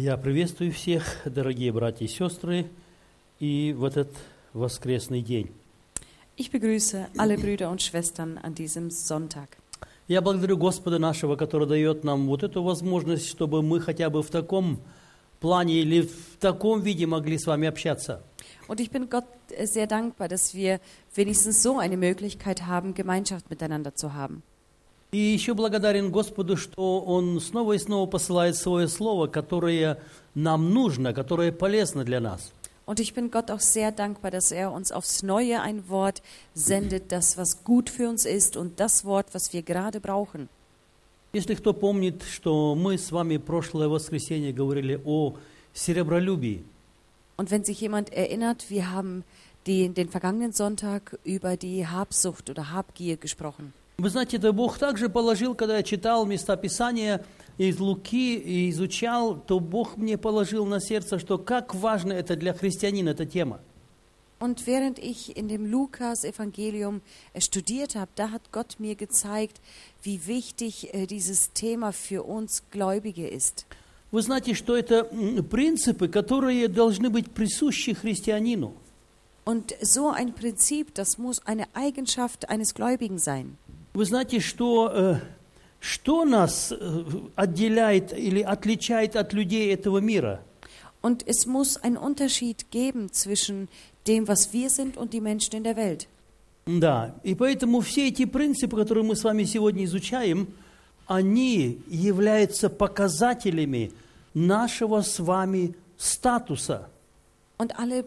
Я приветствую всех, дорогие братья и сестры, и в этот воскресный день. Ich begrüße alle Brüder und Schwestern an diesem Sonntag. Я благодарю Господа нашего, который дает нам вот эту возможность, чтобы мы хотя бы в таком плане или в таком виде могли с вами общаться. Und ich bin Gott sehr dankbar, dass wir wenigstens so eine Möglichkeit haben, Gemeinschaft miteinander zu haben. И еще благодарен Господу, что Он снова и снова посылает свое слово, которое нам нужно, которое полезно для нас. Und ich bin Gott auch sehr dankbar, dass er uns aufs Neue ein Wort sendet, das was gut für uns ist und das Wort, was wir gerade brauchen. Если кто помнит, что мы с вами прошлое воскресенье говорили о серебролюбии. Und wenn sich jemand erinnert, wir haben den vergangenen Sonntag über die Habsucht oder Habgier gesprochen. Вы знаете, это Бог также положил, когда я читал места Писания из Луки и изучал, то Бог мне положил на сердце, что как важно это для христианина, эта тема. Und während ich in dem Lukas-Evangelium studiert habe, da hat Gott mir gezeigt, wie wichtig dieses Thema für uns Gläubige ist. Вы знаете, что это принципы, которые должны быть присущи христианину. Und so ein Prinzip, das muss eine Eigenschaft eines Gläubigen sein. Вы знаете, что нас отделяет или отличает от людей этого мира? Und es muss einen Unterschied geben zwischen dem, was wir sind, und die Menschen in der Welt. Да, и поэтому все эти принципы, которые мы с вами сегодня изучаем, они являются показателями нашего с вами статуса. Und alle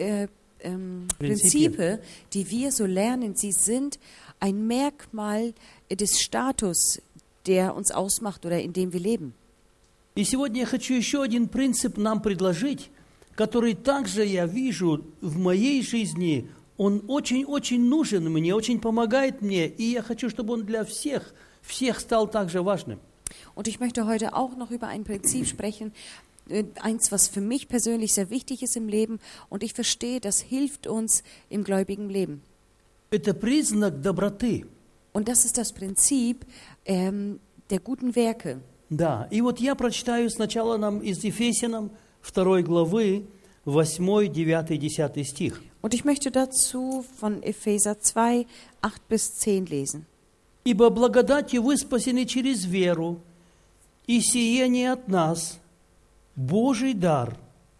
Prinzipien, die wir so lernen, sie sind ein Merkmal des Status, der uns ausmacht oder in dem wir leben. И сегодня я хочу еще один принцип нам предложить, который также я вижу в моей жизни. Он очень-очень нужен мне, очень помогает мне, и я хочу, чтобы он для всех стал также важным. Und ich möchte heute auch noch über ein Prinzip sprechen, eins, was für mich persönlich sehr wichtig ist im Leben, und ich verstehe, das hilft uns im gläubigen Leben. Это признак доброты. Und das ist das Prinzip der guten Werke. Да, и вот я прочитаю сначала нам из Ефесянам 2 главы 8, 9, 10 стих. Und ich möchte dazu von Epheser 2, 8 bis 10 lesen. «Ибо благодатью вы спасены через веру, и сие не от нас, Божий дар».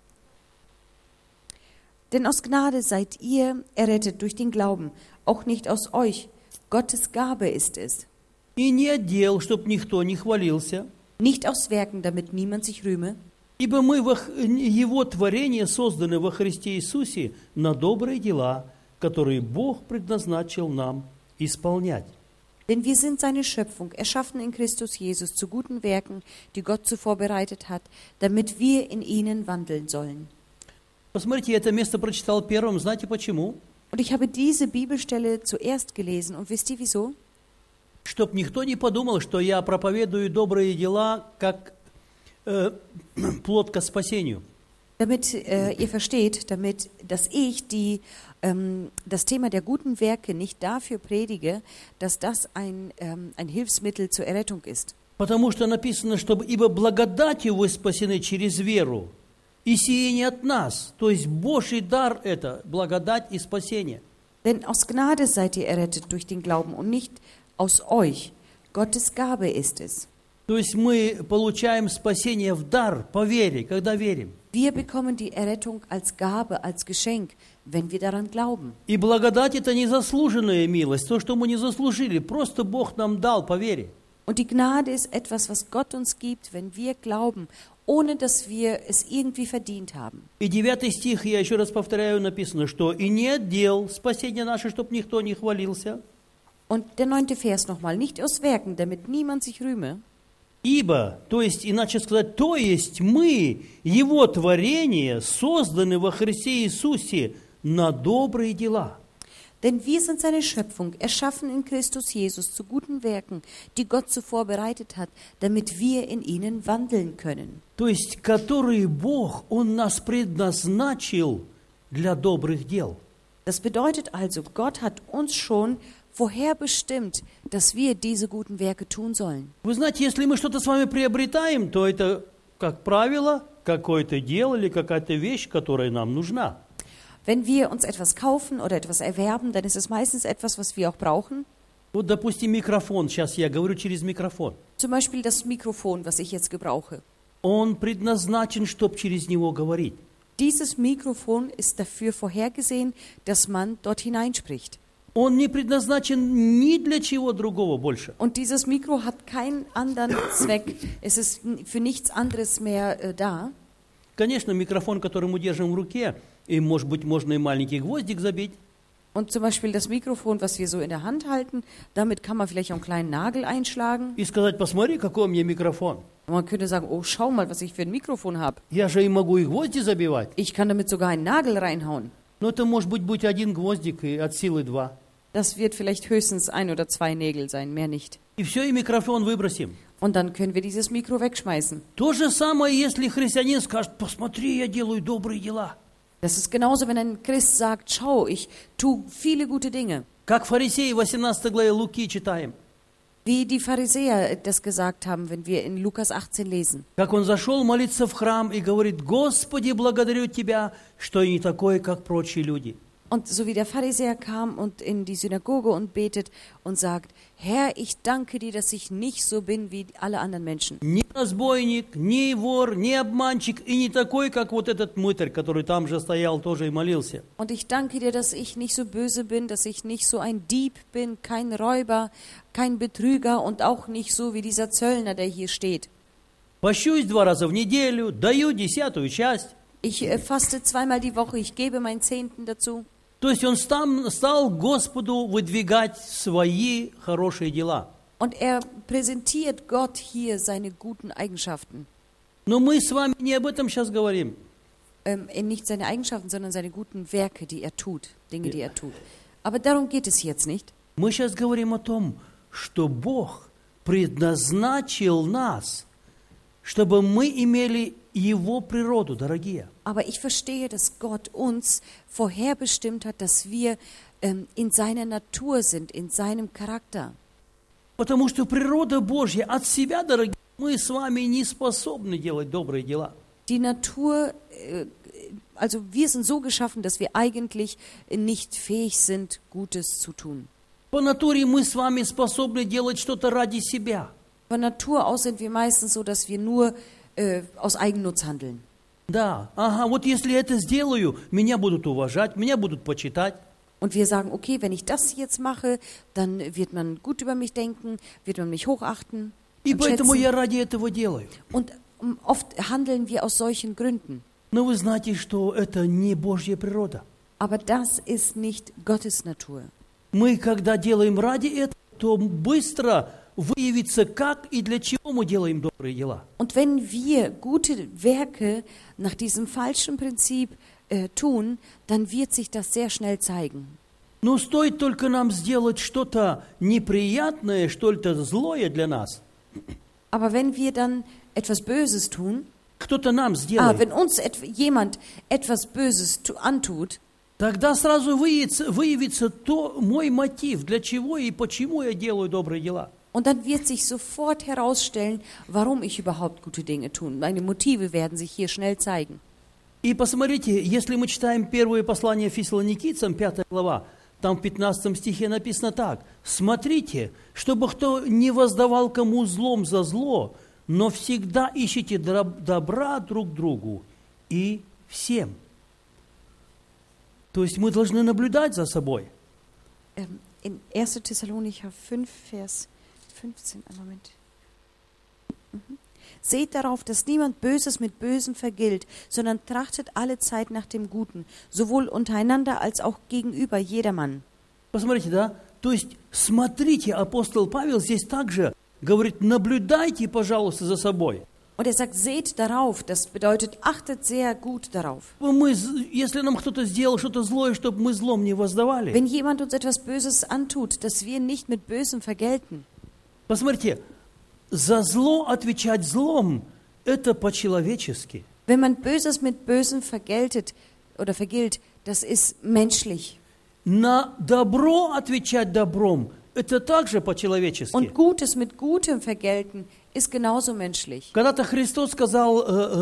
Denn aus Gnade seid ihr errettet durch den Glauben, auch nicht aus euch. Gottes Gabe ist es. «И не от дел, чтоб никто не хвалился». Nicht aus Werken, damit niemand sich rühme. «Ибо мы Его творение созданы во Христе Иисусе на добрые дела, которые Бог предназначил нам исполнять». Denn wir sind seine Schöpfung, erschaffen in Christus Jesus zu guten Werken, die Gott zuvor bereitet hat, damit wir in ihnen wandeln sollen. Посмотрите, я это место прочитал первым, знаете почему? Und ich habe diese Bibelstelle zuerst gelesen, und wisst ihr wieso? Чтоб никто не подумал, что я проповедую добрые дела как плод ко спасению. Damit ihr versteht, dass ich das Thema der guten Werke nicht dafür predige, dass das ein Hilfsmittel zur Errettung ist. Потому что написано, чтобы «ибо благодатью вы спасены через веру, и сие не от нас». То есть Божий дар – это благодать и спасение. Denn aus Gnade seid ihr errettet durch den Glauben und nicht aus euch. Gottes Gabe ist es. То есть мы получаем спасение в дар по вере, когда верим. Wir bekommen die Errettung als Gabe, als Geschenk, wenn wir daran glauben. И благодать – это незаслуженная милость, то, что мы не заслужили, просто Бог нам дал по вере. Und die Gnade ist etwas, was Gott uns gibt, wenn wir glauben, ohne dass wir es irgendwie verdient haben. И 9 стих, я еще раз повторяю, написано, что «и не от дел спасение наше, чтоб никто не хвалился». Und der 9. Vers nochmal, nicht aus Werken, damit niemand sich rühme. Ибо, то есть, иначе сказать, то есть мы, Его творение, созданы во Христе Иисусе на добрые дела. Denn wir sind seine Schöpfung, erschaffen in Christus Jesus zu guten Werken, die Gott zuvor bereitet hat, damit wir in ihnen wandeln können. То есть, которые Бог, Он нас предназначил для добрых дел. Das bedeutet also, Gott hat uns schon vorherbestimmt, dass wir diese guten Werke tun sollen. Вы знаете, если мы что-то с вами приобретаем, то это, как правило, какое-то дело или какая-то вещь, которая нам нужна. Wenn wir uns etwas kaufen oder etwas erwerben, dann ist es meistens etwas, was wir auch brauchen. Вот, допустим, микрофон. Сейчас я говорю через микрофон. Zum Beispiel das Mikrofon, was ich jetzt gebrauche. Он предназначен, чтобы через него говорить. Dieses Mikrofon ist dafür vorhergesehen, dass man dort hineinspricht. Он не предназначен ни для чего другого больше. Und dieses Mikro hat keinen anderen Zweck. Es ist für nichts anderes mehr da. Конечно, микрофон, который мы держим в руке, и, может быть, можно и маленький гвоздик забить. Und zum Beispiel das Mikrofon, was wir so in der Hand halten, damit kann man vielleicht auch einen kleinen Nagel einschlagen. И сказать, посмотри, какой у меня микрофон. Und man könnte sagen, oh, schau mal, was ich für ein Mikrofon habe. Я же и могу и гвозди забивать. Ich kann damit sogar einen Nagel reinhauen. Но это может быть один гвоздик и от силы 2. Das wird vielleicht höchstens 1 oder 2 Nägel sein, mehr nicht. И все, и микрофон выбросим. Und dann können wir dieses Mikro wegschmeißen. То же самое, если христианин скажет, посмотри, я делаю добрые дела. Das ist genauso, wenn ein Christ sagt, schau, ich tue viele gute Dinge. Как фарисеи в 18 главе Луки читаем. Wie die Pharisäer das gesagt haben, wenn wir in Lukas 18 lesen. Как он зашел молиться в храм и говорит, Господи, благодарю Тебя, что я не такой, как прочие люди. Und so wie der Pharisäer kam und in die Synagoge und betet und sagt, Herr, ich danke dir, dass ich nicht so bin wie alle anderen Menschen. Ни разбойник, ни вор, ни обманщик и не такой, как вот этот мытарь, который там же стоял тоже и молился. Und ich danke dir, dass ich nicht so böse bin, dass ich nicht so ein Dieb bin, kein Räuber, kein Betrüger und auch nicht so wie dieser Zöllner, der hier steht. Пощусь 2 раза в неделю, даю 10-ую часть. Ich faste 2-mal die Woche, ich gebe meinen Zehnten dazu. То есть он стал Господу выдвигать свои хорошие дела. Und er präsentiert Gott hier seine guten Eigenschaften. Но мы с вами не об этом сейчас говорим. Nicht seine Eigenschaften, sondern seine guten Werke, die er tut, Dinge, die er tut. Aber darum geht es jetzt nicht. Мы сейчас говорим о том, что Бог предназначил нас, чтобы мы имели Его природу, дорогие. Aber ich verstehe, dass Gott uns vorherbestimmt hat, dass wir in seiner Natur sind, in seinem Charakter. Потому что природа Божья от себя, дорогие, мы с вами не способны делать добрые дела. Die Natur, also wir sind so geschaffen, dass wir eigentlich nicht fähig sind, Gutes zu tun. По натуре мы с вами способны делать что-то ради себя. Von Natur aus sind wir meistens so, dass wir nur aus Eigennutz handeln. Да, вот если я это сделаю, меня будут уважать, меня будут почитать. Und wir sagen, okay, wenn ich das jetzt mache, dann wird man gut über mich denken, wird man mich hochachten И und поэтому schätzen. я ради этого делаю. Und oft handeln wir aus solchen Gründen. Но вы знаете, что это не Божья природа. Aber das ist nicht Gottes Natur. Мы, когда делаем ради этого, то быстро выявится, как и для чего мы делаем добрые дела. Und wenn wir gute Werke nach diesem falschen Prinzip tun, dann wird sich das sehr schnell zeigen. Но стоит только нам сделать что-то неприятное, что-то злое для нас, Aber wenn wir dann etwas Böses tun, кто-то нам сделает, wenn uns jemand etwas Böses antut, тогда сразу выявится мой мотив, для чего и почему я делаю добрые дела. und dann wird sich sofort herausstellen, warum ich überhaupt gute Dinge tue. Meine Motive werden sich hier schnell zeigen. И посмотрите, если мы читаем первое послание Фессалоникийцам, 5 глава, там в 15 стихе написано так. «Смотрите, чтобы кто не воздавал кому злом за зло, но всегда ищите добра друг другу и всем». То есть мы должны наблюдать за собой. In 1. Thessalonicher 5, Vers 15, einen Moment. Seht darauf, dass niemand Böses mit Bösem vergilt, sondern trachtet alle Zeit nach dem Guten, sowohl untereinander als auch gegenüber jedermann. Посмотрите, да? То есть, смотрите, апостол Павел здесь также говорит, наблюдайте, пожалуйста, за собой. Und er sagt, seht darauf, das bedeutet, achtet sehr gut darauf. Если нам кто-то сделал что-то злое, чтобы мы злом не воздавали. Wenn jemand uns etwas Böses antut, dass wir nicht mit Bösem vergelten. Посмотрите, за зло отвечать злом, это по-человечески. Wenn man Böses mit Bösem vergeltet oder vergilt, das ist menschlich. На добро отвечать добром, это также по-человечески. Und Gutes mit Gutem vergelten ist genauso menschlich. Когда-то Христос сказал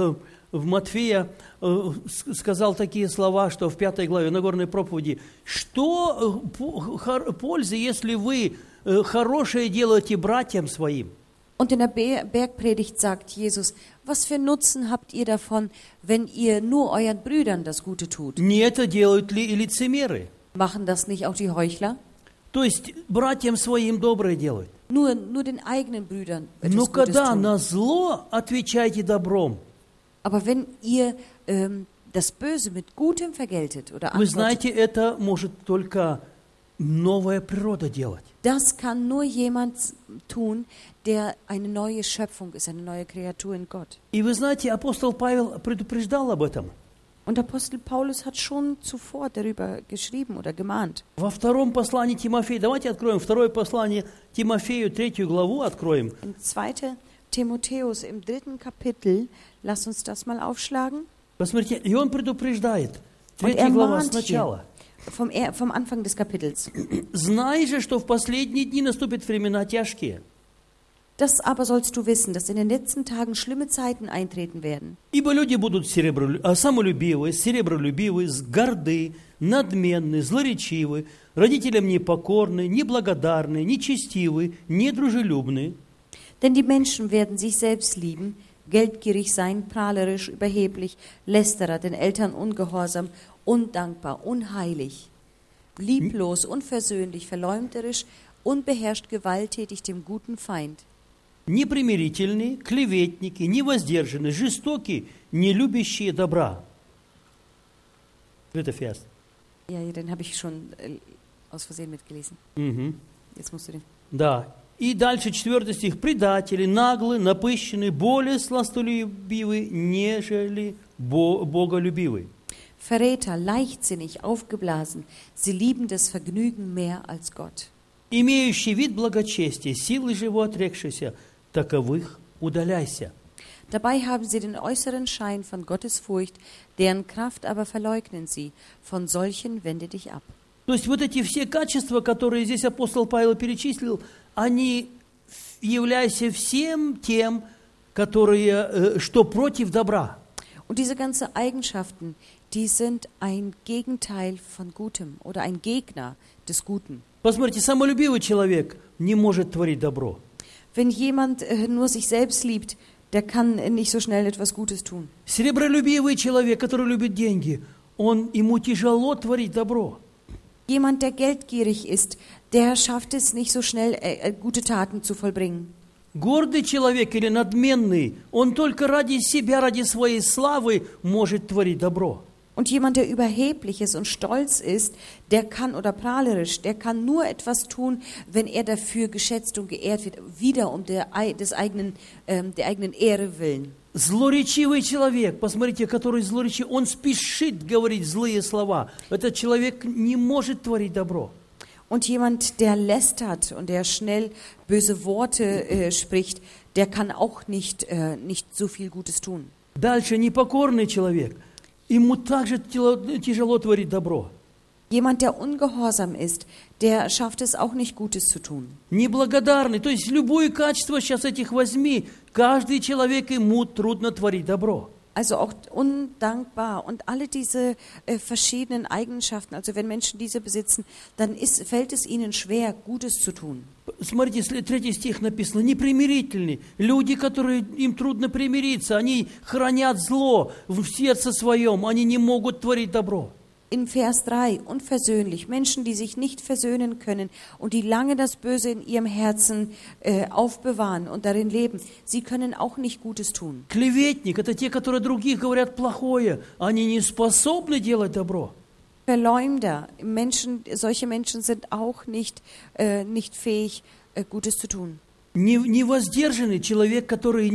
в Матфея сказал такие слова, что в 5 главе Нагорной проповеди, что пользы, если вы хорошее делаете братьям своим? Und in der Bergpredigt sagt Jesus, was für Nutzen habt ihr davon, wenn ihr nur euren Brüdern das Gute tut? Не это делают ли и лицемеры? Machen das nicht auch die Heuchler? То есть братьям своим доброе делают. Nur den eigenen Brüdern Но etwas Gutes когда tun. на зло, отвечайте добром. Aber wenn ihr das Böse mit Gutem vergeltet oder Вы antwortet, знаете, это может только новая природа делать. das kann nur jemand tun, der eine neue Schöpfung ist, eine neue Kreatur in Gott. И вы знаете, апостол Павел предупреждал об этом. Und Apostel Paulus hat schon zuvor darüber geschrieben oder gemahnt. Во втором послании Тимофею, давайте откроем второе послание Тимофею, 3 главу откроем. In 2. Timotheus im 3. Kapitel, lass uns das mal aufschlagen. Посмотрите, и он предупреждает. Und 3 глава mahnt сначала. hier vom Anfang des Kapitels. «Знай же, что в последние дни наступят времена тяжкие. Das aber sollst du wissen, dass in den letzten Tagen schlimme Zeiten eintreten werden. Ибо люди будут самолюбивы, серебролюбивы, горды, надменны, злоречивы, родителям непокорны, неблагодарны, нечестивы, недружелюбны». Denn die Menschen werden sich selbst lieben, geldgierig sein, prahlerisch, überheblich, lästerer, den Eltern ungehorsam, undankbar, unheilig, lieblos, unversöhnlich, verleumderisch, unbeherrscht, gewalttätig, dem guten Feind. Непримирительные, клеветники, невоздержанные, жестокие, не любящие добра. Это Vers. Ja, den habe ich schon aus Versehen mitgelesen. Мгм. Jetzt musst du den. Да. И дальше 4 стих. Предатели, наглые, напыщенные, более сластолюбивы, нежели боголюбивы. Verräter, leichtsinnig, aufgeblasen, sie lieben das Vergnügen mehr als Gott. Имеющий вид благочестия, силы же его отрекшийся, таковых удаляйся. Dabei haben sie den äußeren Schein von Gottes Furcht, deren Kraft aber verleugnen sie. Von solchen wende dich ab. То есть вот эти все качества, которые здесь апостол Павел перечислил, они являются всем тем, которые, что против добра. Und diese ganzen Eigenschaften, die sind ein Gegenteil von Gutem oder ein Gegner des Guten. Посмотрите, самолюбивый человек не может творить добро. Wenn jemand nur sich selbst liebt, der kann nicht so schnell etwas Gutes tun. Серебролюбивый человек, который любит деньги, ему тяжело творить добро. Jemand, der geldgierig ist, der schafft es nicht so schnell, gute Taten zu vollbringen. Гордый человек или надменный, он только ради себя, ради своей славы может творить добро. Und jemand, der überheblich ist und stolz ist, der kann, oder prahlerisch, der kann nur etwas tun, wenn er dafür geschätzt und geehrt wird, wieder um der eigenen Ehre willen. Злоречивый человек, посмотрите, который злоречивый, он спешит говорить злые слова. Этот человек не может творить добро. Und jemand, der lästert und der schnell böse Worte spricht, der kann auch nicht so viel Gutes tun. Дальше непокорный человек. Ему также тяжело творить добро. Jemand, der ungehorsam ist, der schafft es auch nicht, Gutes zu tun. Неблагодарный, то есть любое качество сейчас этих возьми, каждый человек ему трудно творить добро. Also auch undankbar und alle diese verschiedenen Eigenschaften, also wenn Menschen diese besitzen, dann fällt es ihnen schwer, Gutes zu tun. Смотрите, 3 стих написано, непримирительные. Люди, которые им трудно примириться, они хранят зло в сердце своем, они не могут творить добро. In Vers 3, unversöhnlich, Menschen, die sich nicht versöhnen können und die lange das Böse in ihrem Herzen aufbewahren und darin leben, sie können auch nicht Gutes tun. Клеветник – это те, которые других говорят плохое, они не способны делать добро. Verleumder, solche Menschen sind auch nicht fähig, Gutes zu tun. Невоздержанный человек, который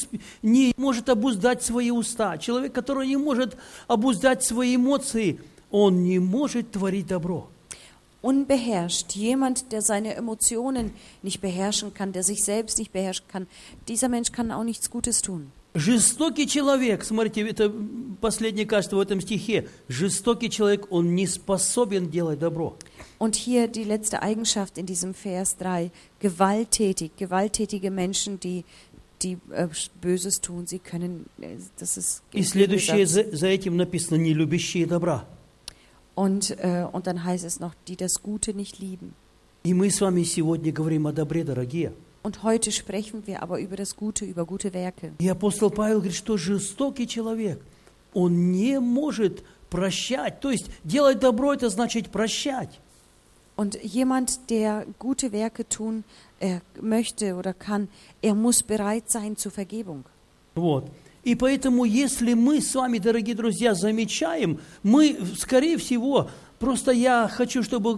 не может обуздать свои уста, человек, который не может обуздать свои эмоции, он не может творить добро. Unbeherrscht, jemand, der seine Emotionen nicht beherrschen kann, der sich selbst nicht beherrschen kann, dieser Mensch kann auch nichts Gutes tun. Жестокий человек, смотрите, это последнее качество в этом стихе, жестокий человек, он не способен делать добро. Und hier die letzte Eigenschaft in diesem Vers 3, gewalttätige Menschen, die die Böses tun, sie können, das ist И следующее за этим написано, не любящие добра. Und dann heißt es noch, die das Gute nicht lieben. И мы с вами сегодня говорим о добре, дорогие. Und heute sprechen wir aber über das Gute, über gute Werke. И апостол Павел говорит, что жестокий человек, он не может прощать. То есть делать добро, это значит прощать. Und jemand, der gute Werke tun möchte oder kann, er muss bereit sein zur Vergebung. Вот. И поэтому, если мы с вами, дорогие друзья, замечаем, мы, скорее всего, просто я хочу, чтобы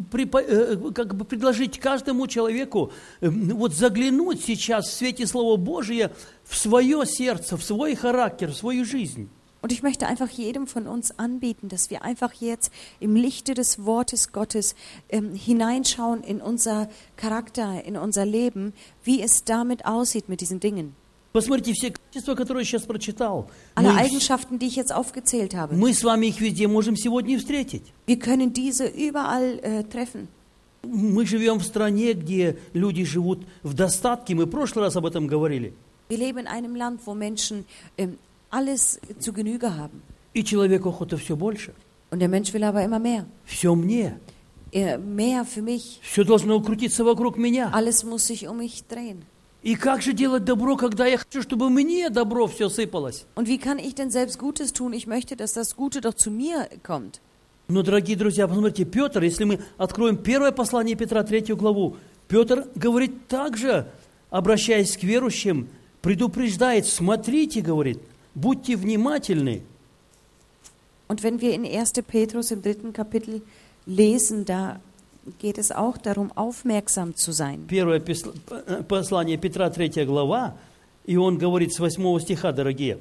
как бы предложить каждому человеку вот заглянуть сейчас в свете Слова Божия в свое сердце, в свой характер, в свою жизнь. Und ich möchte einfach jedem von uns anbieten, dass wir einfach jetzt im Lichte des Wortes Gottes hineinschauen in unser Charakter, in unser Leben, wie es damit aussieht mit diesen Dingen. Посмотрите, все качества, которые я сейчас прочитал, Alle Eigenschaften, die ich jetzt aufgezählt habe, мы с вами их везде можем сегодня встретить. wir können diese überall treffen. Мы живем в стране, где люди живут в достатке. Мы в прошлый раз об этом говорили. Wir leben in einem Land, wo Menschen alles zu Genüge haben. И человеку охота все больше. Und der Mensch will aber immer mehr. Все мне. Mehr für mich. Все должно крутиться вокруг меня. Alles muss sich um mich drehen. И как же делать добро, когда я хочу, чтобы мне добро все сыпалось? Und wie kann ich denn selbst Gutes tun? Ich möchte, dass das Gute doch zu mir kommt. Но, дорогие друзья, посмотрите, Петр, если мы откроем первое послание Петра, 3 главу, Петр говорит также, обращаясь к верующим, предупреждает, смотрите, говорит, будьте внимательны. Und wenn wir in 1. Petrus im 3. Kapitel lesen, da geht es auch darum, aufmerksam zu sein. Первое послание Петра, 3 глава, и он говорит с 8 стиха, дорогие.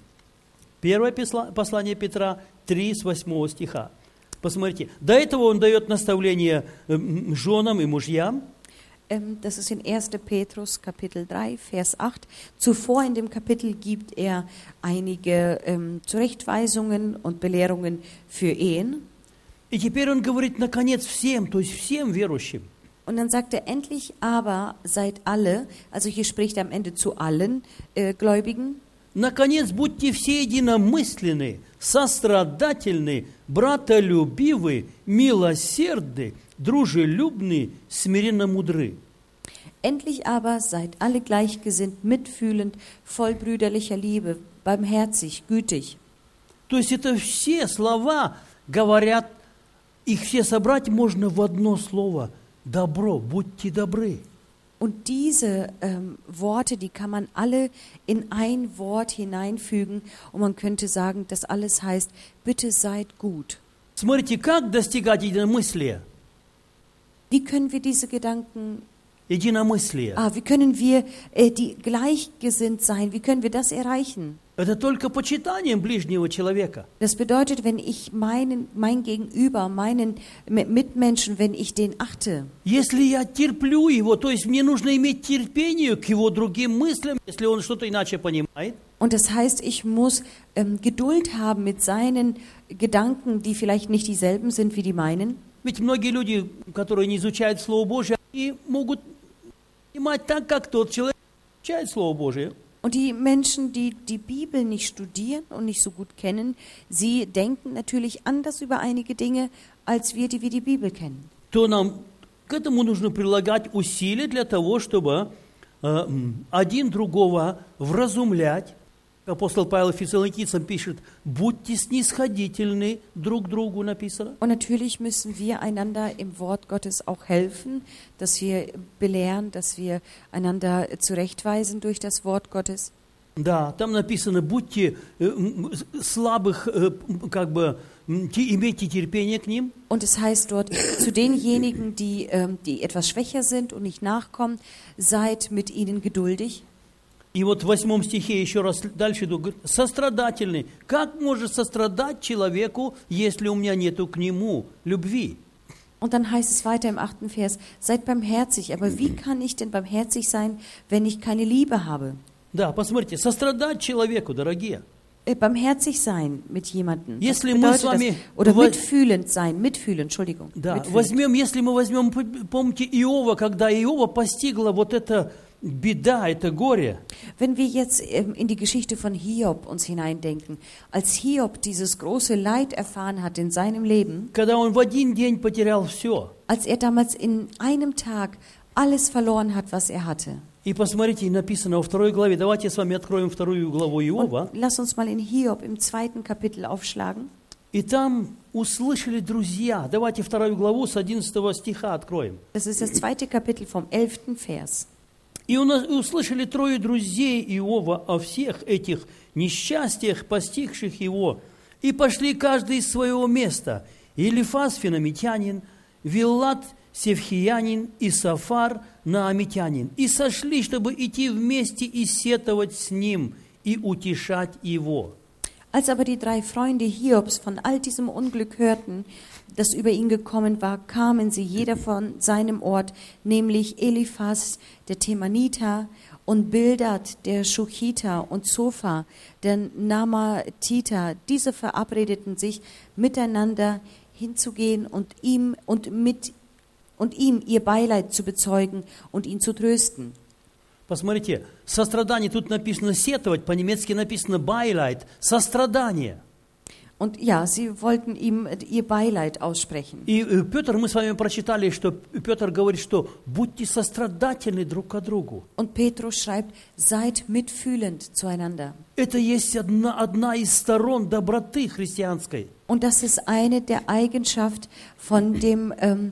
Первое послание Петра, 3 с 8 стиха. Посмотрите, до этого он дает наставление женам и мужьям. Das ist in 1. Petrus Kapitel 3, Vers 8. Zuvor in dem Kapitel gibt er einige Zurechtweisungen und Belehrungen für Ehen. И теперь он говорит, наконец, всем, то есть всем верующим. Und dann sagt er, endlich aber seid alle, also hier spricht er am Ende zu allen Gläubigen. Наконец, будьте все единомысленны, сострадательны, братолюбивы, милосердны, дружелюбны, смиренно мудры. Endlich aber seid alle gleichgesinnt, mitfühlend, voll brüderlicher Liebe, barmherzig, gütig. То есть это все слова говорят, их все собрать можно в одно слово – добро, будьте добры. Und diese Worte, die kann man alle in ein Wort hineinfügen und man könnte sagen, das alles heißt, bitte seid gut. Смотрите, как достигать единомыслия? Wie können wir diese Gedanken, Единомыслие. wie können wir die gleichgesinnt sein, wie können wir das erreichen? Это только почитанием ближнего человека. Das bedeutet, wenn ich mein Gegenüber, meinen Mitmenschen, wenn ich den achte. Если я терплю его, то есть мне нужно иметь терпение к его другим мыслям, если он что-то иначе понимает. Und das heißt, ich muss Geduld haben mit seinen Gedanken, die vielleicht nicht dieselben sind wie die meinen. Ведь многие люди, которые не изучают Слово Божие, они могут понимать так, как тот человек изучает Слово Божие. Und die Menschen, die die Bibel nicht studieren und nicht so gut kennen, sie denken natürlich anders über einige Dinge, als wir, die die Bibel kennen. То нам к этому нужно прилагать усилия для того, чтобы один другого вразумлять. Апостол Павел Фессалоникийцам пишет, будьте снисходительны друг другу, написано. Und natürlich müssen wir einander im Wort Gottes auch helfen, dass wir belehren, dass wir einander zurechtweisen durch das Wort Gottes. Да, там написано, будьте слабых, как бы, имейте терпение к ним. Und es heißt dort, zu denjenigen, die etwas schwächer sind und nicht nachkommen, seid mit ihnen geduldig. И вот в 8 стихе еще раз дальше говорит, сострадательный. Как может сострадать человеку, если у меня нету к нему любви? Und dann heißt es weiter im 8. Vers, seid barmherzig. Aber wie kann ich denn barmherzig sein, wenn ich keine Liebe habe? Да, посмотрите, сострадать человеку, дорогие. Barmherzig sein mit jemandem. Если мы с вами... Oder mitfühlend sein, mitfühlen, Entschuldigung. Да, если мы возьмем, помните Иова, когда Иова постигла вот это беда, это горе, Wenn wir jetzt in die Geschichte von Hiob uns hineindenken, als Hiob dieses große Leid erfahren hat in seinem Leben, когда он в один день потерял все. als er damals in einem Tag alles verloren hat, was er hatte. И посмотрите, написано во 2 главе. Давайте с вами откроем 2 главу Иова. Und lass uns mal in Hiob im 2. Kapitel aufschlagen. И там услышали друзья. Давайте 2 главу с 11 стиха откроем. Das ist das 2. Kapitel vom 11. Vers. И услышали 3 друзей Иова о всех этих несчастьях, постигших его, и пошли каждый из своего места. Елифаз финамитянин, Виллат севхиянин и Сафар наамитянин. И сошли, чтобы идти вместе и сетовать с ним, и утешать его. Als aber die 3 Freunde Hiobs von all diesem Unglück hörten, das über ihn gekommen war, kamen sie jeder von seinem Ort, nämlich Eliphaz, der Temaniter, und Bildad, der Schuchiter, und Zophar, der Namatiter. Diese verabredeten sich, miteinander hinzugehen und ihm ihr Beileid zu bezeugen und ihn zu trösten. Посмотрите, сострадание, тут написано сетовать, по-немецки написано байлайт, сострадание. Und ja, sie wollten ihm ihr Beileid aussprechen. И Петр, мы с вами прочитали, что Петр говорит, что будьте сострадательны друг к другу. Und Petrus schreibt, seid mitfühlend zueinander. Это есть одна из сторон доброты христианской. Und das ist eine der Eigenschaften von dem,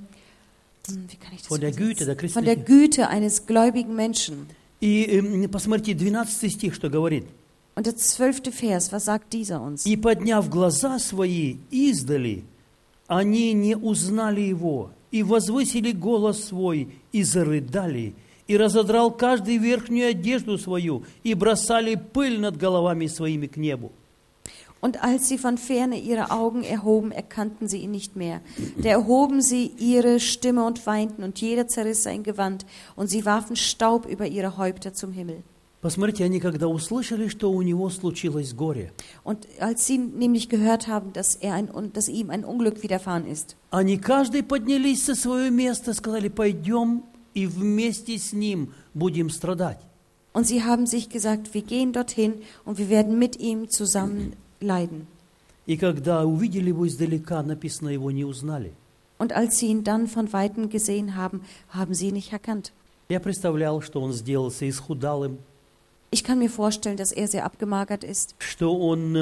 wie kann ich das Von der Güte, der von der christlichen. Güte eines gläubigen Menschen. И посмотрите, 12 стих, что говорит. Und der 12. Vers, was sagt dieser uns? «И, подняв глаза свои издали, они не узнали его, и возвысили голос свой, и зарыдали, и разодрал каждый верхнюю одежду свою, и бросали пыль над головами своими к небу». Und als sie von ferne ihre Augen erhoben, erkannten sie ihn nicht mehr. Da erhoben sie ihre Stimme und weinten, und jeder zerriss sein Gewand, und sie warfen Staub über ihre Häupter zum Himmel. Посмотрите, они когда услышали, что у него случилось горе, Und als sie nämlich gehört haben, dass ihm ein Unglück widerfahren ist, они каждый поднялись со своего места, сказали, пойдем и вместе с ним будем страдать. und sie haben sich gesagt, wir gehen dorthin und wir werden mit ihm zusammen leiden. И когда увидели его издалека, написано, его не узнали. Und als sie ihn dann von Weitem gesehen haben, haben sie ihn nicht erkannt. Я представлял, что он сделался исхудалым, Ich kann mir vorstellen, dass er sehr abgemagert ist, что он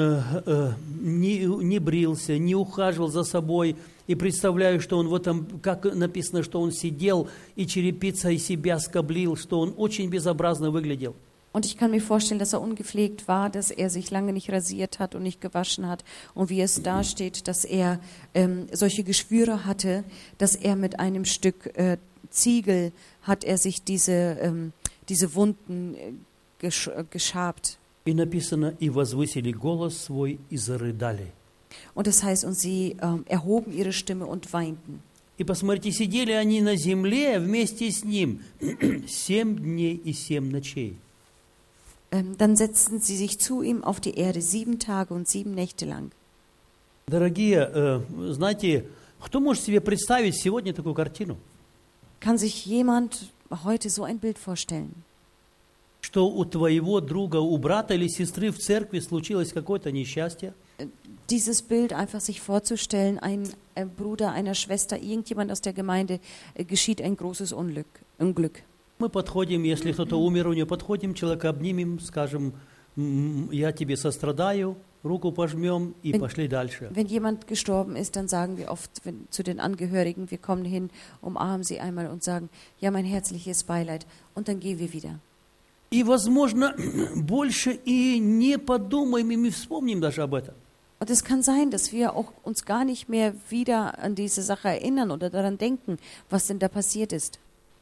не брился, не ухаживал за собой. И представляю, что он в этом, как написано, что он сидел и черепицей себя скоблил, что он очень безобразно выглядел. und ich kann mir vorstellen, dass er ungepflegt war, dass er sich lange nicht rasiert hat und nicht gewaschen hat und wie es da steht, dass er solche Geschwüre hatte, dass er mit einem Stück Ziegel hat er sich diese Wunden geschabt. И написано, и возвысили голос свой, и зарыдали. Und das heißt, und sie erhoben ihre Stimme und weinten. И посмотрите, сидели они на земле вместе с ним 7 дней и 7 ночей. Dann setzten sie sich zu ihm auf die Erde 7 Tage und 7 Nächte lang. Дорогие, знаете, кто может себе представить сегодня такую картину? Kann sich jemand heute so ein Bild vorstellen? Что у твоего друга, у брата или сестры в церкви случилось какое-то несчастье, Dieses Bild einfach sich vorzustellen, ein Bruder, einer Schwester, irgendjemand aus der Gemeinde, geschieht ein großes Unglück. мы подходим, если кто-то умер у него, подходим, человека обнимем, скажем, я тебе сострадаю, руку пожмем и пошли дальше. Wenn jemand gestorben ist, dann sagen wir oft zu den Angehörigen, wir kommen hin, umarmen sie einmal und sagen, ja, mein herzliches Beileid, und dann gehen wir wieder. И, возможно, больше и не подумаем, и не вспомним даже об этом. Und es kann sein, dass wir auch uns gar nicht mehr wieder an diese Sache erinnern oder daran denken, was denn da passiert ist.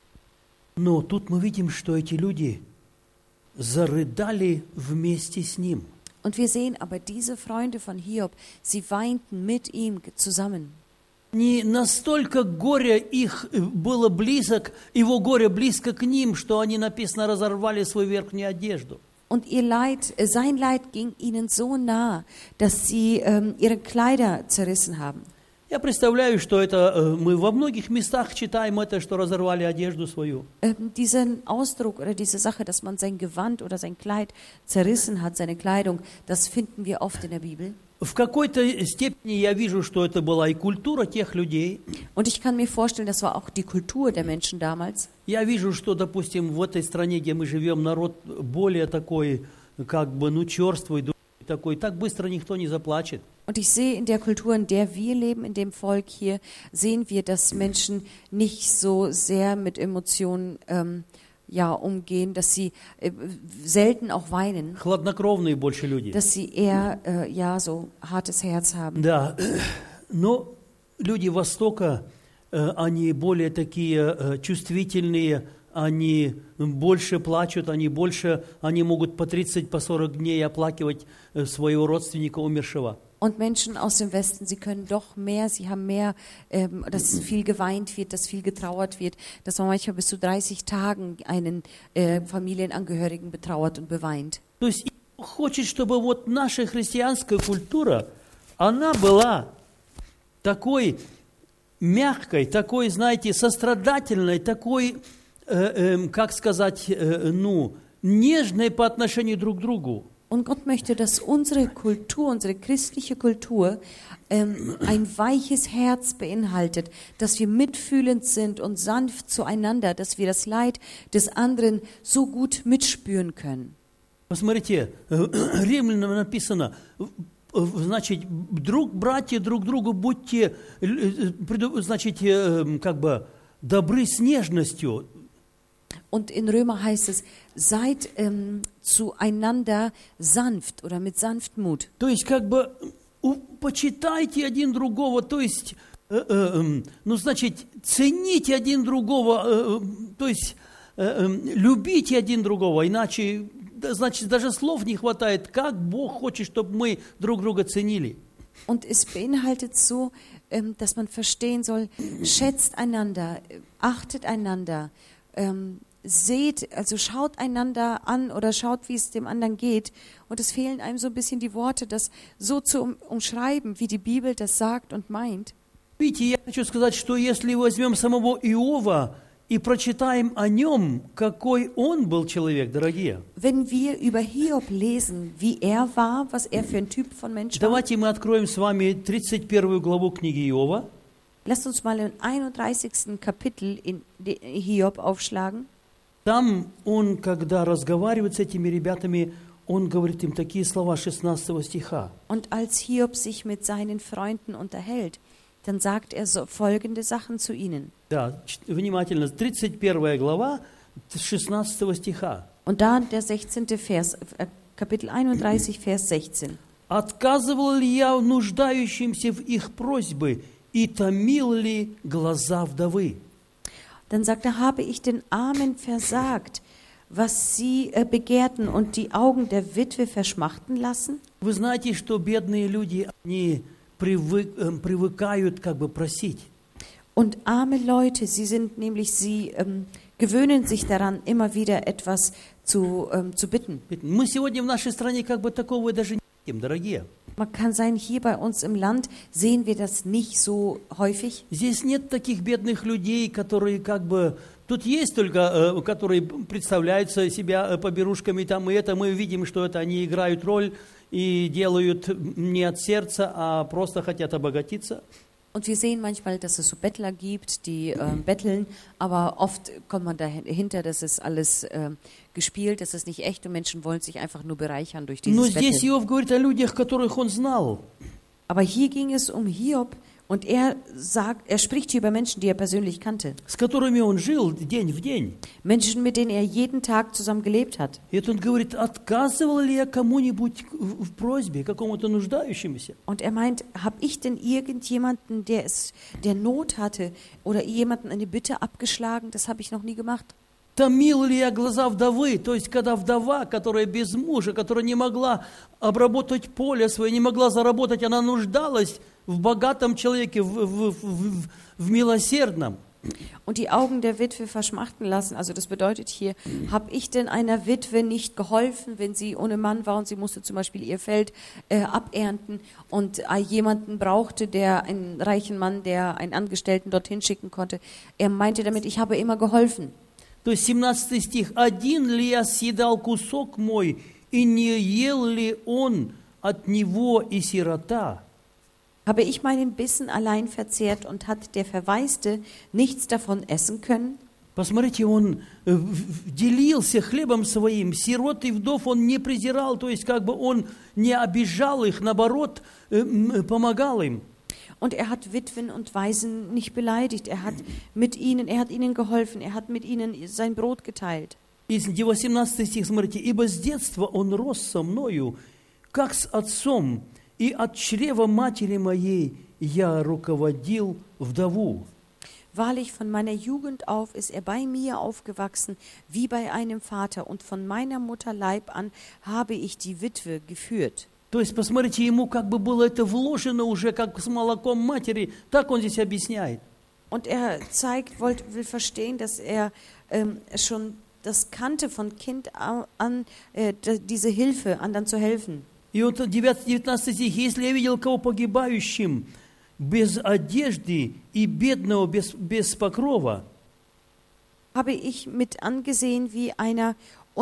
Но тут мы видим, что эти люди зарыдали вместе с ним. Und wir sehen aber diese Freunde von Hiob, sie weinten mit ihm zusammen. Не настолько горе их было близок, его горе близко к ним, что они, написано, разорвали свою верхнюю одежду. Und ihr Leid, sein Leid ging ihnen so nah, dass sie ihre Kleider zerrissen haben. Я представляю, что это мы во многих местах читаем это, что разорвали одежду свою. Diesen Ausdruck oder diese Sache, dass man sein Gewand oder sein Kleid zerrissen hat, seine Kleidung, das finden wir oft in der Bibel. В какой-то степени я вижу, что это была и культура тех людей. Und ich kann mir vorstellen, das war auch die Kultur der Menschen damals. Я вижу, что, допустим, в этой стране, где мы живем, народ более такой, как бы, черствый, такой, так быстро никто не заплачет. Und ich sehe in der Kultur, in der wir leben, in dem Volk hier, sehen wir, dass Menschen nicht so sehr mit Emotionen umgehen, dass sie selten auch weinen, Хладнокровные больше люди. dass sie eher so hartes Herz haben. Да, но люди Востока, они более такие чувствительные, они больше плачут, они могут по 30, по 40 дней оплакивать своего родственника умершего. Und Menschen aus dem Westen, sie können doch mehr, sie haben mehr, dass viel geweint wird, dass viel getrauert wird, dass man manchmal bis zu 30 Tagen einen Familienangehörigen betrauert und beweint. То есть хочет, чтобы вот наша христианская культура, она была такой мягкой, такой, знаете, сострадательной, такой, как сказать, нежной по отношению друг к другу. Und Gott möchte, dass unsere Kultur, unsere christliche Kultur ein weiches Herz beinhaltet, dass wir mitfühlend sind und sanft zueinander, dass wir das Leid des anderen so gut mitspüren können. Посмотрите, Римлянам написано, значит, братья, друг другу будьте, значит, как бы добры с нежностью. Und in Römer heißt es, seid zueinander sanft oder mit Sanftmut. То есть, как бы, почитайте один другого, то есть, значит, цените один другого, то есть, любите один другого, иначе, значит, даже слов не хватает, как Бог хочет, чтобы мы друг друга ценили. Und es beinhaltet so, dass man verstehen soll, schätzt einander, achtet einander, seht, also schaut einander an oder schaut, wie es dem anderen geht. Und es fehlen einem so ein bisschen die Worte, das so zu umschreiben, wie die Bibel das sagt und meint. Видите, я хочу сказать, что если возьмем самого Иова и прочитаем о нем, какой он был человек, дорогие. Wenn wir über Hiob lesen, wie er war, was er für ein Typ von Mensch war. Давайте мы откроем с вами 31 главу книги Иова. Lasst uns mal im 31. Kapitel in Hiob aufschlagen. Там он, когда разговаривает с этими ребятами, он говорит им такие слова 16 стиха. Und als Hiob sich mit seinen Freunden unterhält, dann sagt er so folgende Sachen zu ihnen. Да, внимательно, 31 глава 16 стиха. Und da der 16. Vers, Kapitel 31, Vers 16. «Отказывал ли я нуждающимся в их просьбы, и томил ли глаза вдовы?» Dann sagt er, habe ich den Armen versagt, was sie begehrten und die Augen der Witwe verschmachten lassen? Вы знаете, что бедные люди, они привыкают как бы просить. Und arme Leute, sie gewöhnen sich daran, immer wieder etwas zu bitten. Мы сегодня в нашей стране как бы такого даже не видим, дорогие. Man kann sein, hier bei uns im Land sehen wir das nicht so häufig. Здесь нет таких бедных людей, которые как бы... Тут есть только, которые представляются себя поберушками там и это. Мы видим, что это они играют роль и делают не от сердца, а просто хотят обогатиться. Und wir sehen manchmal, dass es so Bettler gibt, die betteln, aber oft kommt man dahinter, dass es alles gespielt, dass es nicht echt und Menschen wollen sich einfach nur bereichern durch dieses Betteln. Иов говорит о людях, которых он знал. Aber hier ging es um Hiob und er spricht hier über Menschen, die er persönlich kannte. С которыми он жил день в день. Menschen, mit denen er jeden Tag zusammen gelebt hat. И он говорит, отказывал ли я кому-нибудь в просьбе, какому-то нуждающемуся? Und er meint, habe ich denn irgendjemanden, der Not hatte oder jemanden eine Bitte abgeschlagen? Das habe ich noch nie gemacht. Томил ли я глаза вдовы, то есть когда вдова, которая без мужа, которая не могла обработать поле свое, не могла заработать, она нуждалась в богатом человеке, в милосердном. und die Augen der Witwe verschmachten lassen. Also das bedeutet hier, habe ich denn einer Witwe nicht geholfen, wenn sie ohne Mann war und sie musste zum Beispiel ihr Feld abernten und jemanden brauchte, der einen reichen Mann, der einen Angestellten dorthin schicken konnte. Er meinte damit, ich habe immer geholfen. То есть 17 стих. «Один ли я съедал кусок мой, и не ел ли он от него и сирота?» Habe ich meinen Bissen allein verzehrt und hat der Verwaiste nichts davon essen können? Посмотрите, он делился хлебом своим, сирот и вдов он не презирал, то есть как бы он не обижал их, наоборот, помогал им. Und er hat Witwen und Waisen nicht beleidigt. Er hat ihnen geholfen. Er hat mit ihnen sein Brot geteilt. И 18 стих, смотрите. «Ибо с детства он рос со мною, как с отцом, и от чрева матери моей я руководил вдову». Wahrlich, von meiner Jugend auf ist er bei mir aufgewachsen, wie bei einem Vater. Und von meiner Mutter Leib an habe ich die Witwe geführt. То есть, посмотрите, ему как бы было это вложено уже, как с молоком матери. Так он здесь объясняет. Und er will verstehen, dass er schon das kannte von Kind an, diese Hilfe, anderen zu helfen. И вот 19 стих. «Если я видел кого погибающим без одежды и бедного без покрова». Habe ich mit angesehen, wie einer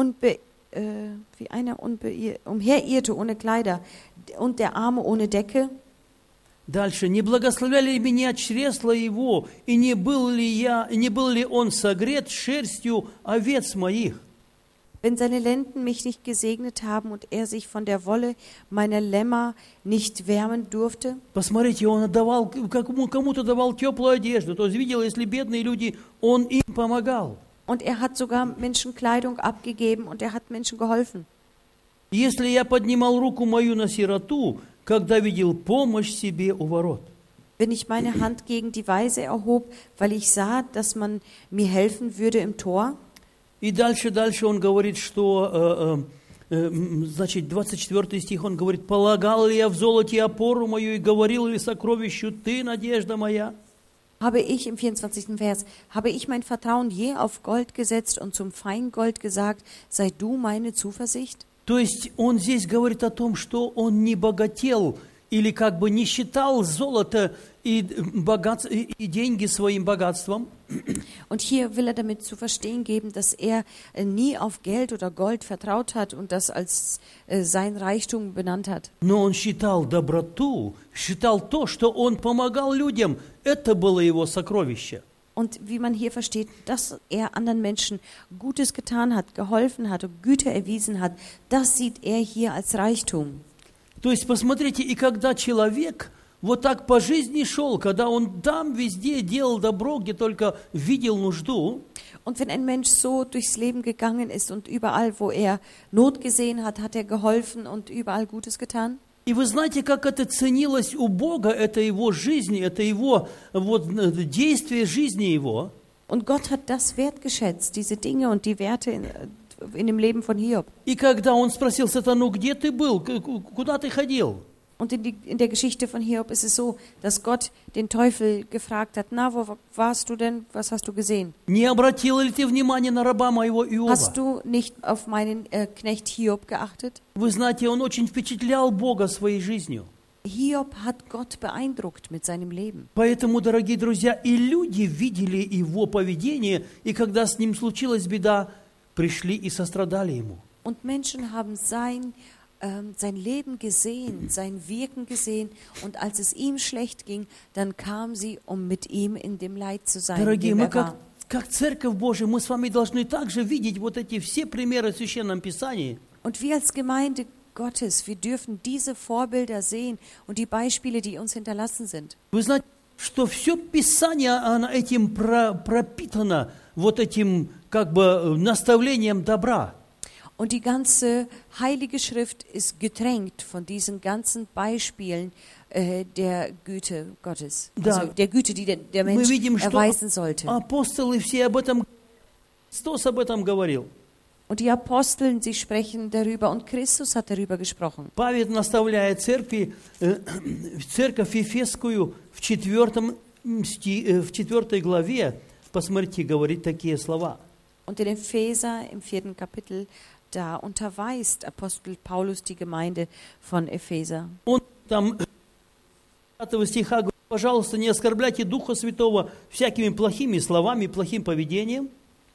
umherirrte ohne Kleider und der Arme ohne Decke. Дальше. «Не благословляли ли меня чресла его, и не был ли он согрет шерстью овец моих?» Wenn seine Lenden mich nicht gesegnet haben und er sich von der Wolle meiner Lämmer nicht wärmen durfte. Посмотрите, он отдавал, кому-то давал теплую одежду. То есть видел, если бедные люди, он им помогал. Und er hat sogar Menschen Kleidung abgegeben und er hat Menschen geholfen. Если я поднимал руку мою на сироту, когда видел помощь себе у ворот. Wenn ich meine Hand gegen die Waise erhob, weil ich sah, dass man mir helfen würde im Tor. И дальше он говорит, что, значит, 24 стих, он говорит, «Полагал ли я в золоте опору мою и говорил ли сокровищу, ты, надежда моя?» Habe ich im 24. Vers, habe ich mein Vertrauen je auf Gold gesetzt und zum Feingold gesagt, sei du meine Zuversicht? То есть он здесь говорит о том, что он не богател или как бы не считал золото и деньги своим богатством. Und hier will er damit zu verstehen geben, dass er nie auf Geld oder Gold vertraut hat und das als sein Reichtum benannt hat. Но он считал доброту, считал то, что он помогал людям. Это было его сокровище. Und wie man hier versteht, dass er anderen Menschen Gutes getan hat, geholfen hat und Güte erwiesen hat, das sieht er hier als Reichtum. То есть, посмотрите, и когда человек вот так по жизни шел, когда он там везде делал добро, где только видел нужду. Und wenn ein Mensch so durchs Leben gegangen ist und überall, wo er Not gesehen hat, hat er geholfen und überall Gutes getan. И вы знаете, как это ценилось у Бога, это его жизнь, это его вот, действие жизни его. Und Gott hat das wertgeschätzt, diese Dinge und die Werte in dem Leben von Hiob. И когда он спросил сатану, где ты был, куда ты ходил? Und in der Geschichte von Hiob ist es so, dass Gott den Teufel gefragt hat, na, wo warst du denn, was hast du gesehen? Не обратил ли ты внимание на раба моего Иова? Hast du nicht auf meinen Knecht Hiob geachtet? Вы знаете, он очень впечатлял Бога своей жизнью. Hiob hat Gott beeindruckt mit seinem Leben. Поэтому, дорогие друзья, и люди видели его поведение, и когда с ним случилась беда, пришли и сострадали ему. Und Menschen haben sein Leben gesehen, sein Wirken gesehen und als es ihm schlecht ging, dann kamen sie, um mit ihm in dem Leid zu sein, Дорогие, in dem мы er war. как Церковь Божия, мы с вами должны также видеть вот эти все примеры в Священном Писании. Und wir als Gemeinde Gottes, wir dürfen diese Vorbilder sehen und die Beispiele, die uns hinterlassen sind. Вы знаете, что все Писание оно этим пропитано, вот этим как бы наставлением добра. Und die ganze Heilige Schrift ist getränkt von diesen ganzen Beispielen der Güte Gottes. Да. Also der Güte, die der Мы Mensch видим, что erweisen sollte. апостолы все об этом, Христос об этом говорил. Und die Aposteln, sie sprechen darüber und Christus hat darüber gesprochen. Павел наставляет церковь Ефесскую в 4 главе посмотрите, говорит такие слова. Und in Epheser im 4. Kapitel, da unterweist Apostel Paulus die Gemeinde von Epheser. Он там 5 стиха говорит: пожалуйста, не оскорбляйте Духа Святого всякими плохими словами, плохим поведением.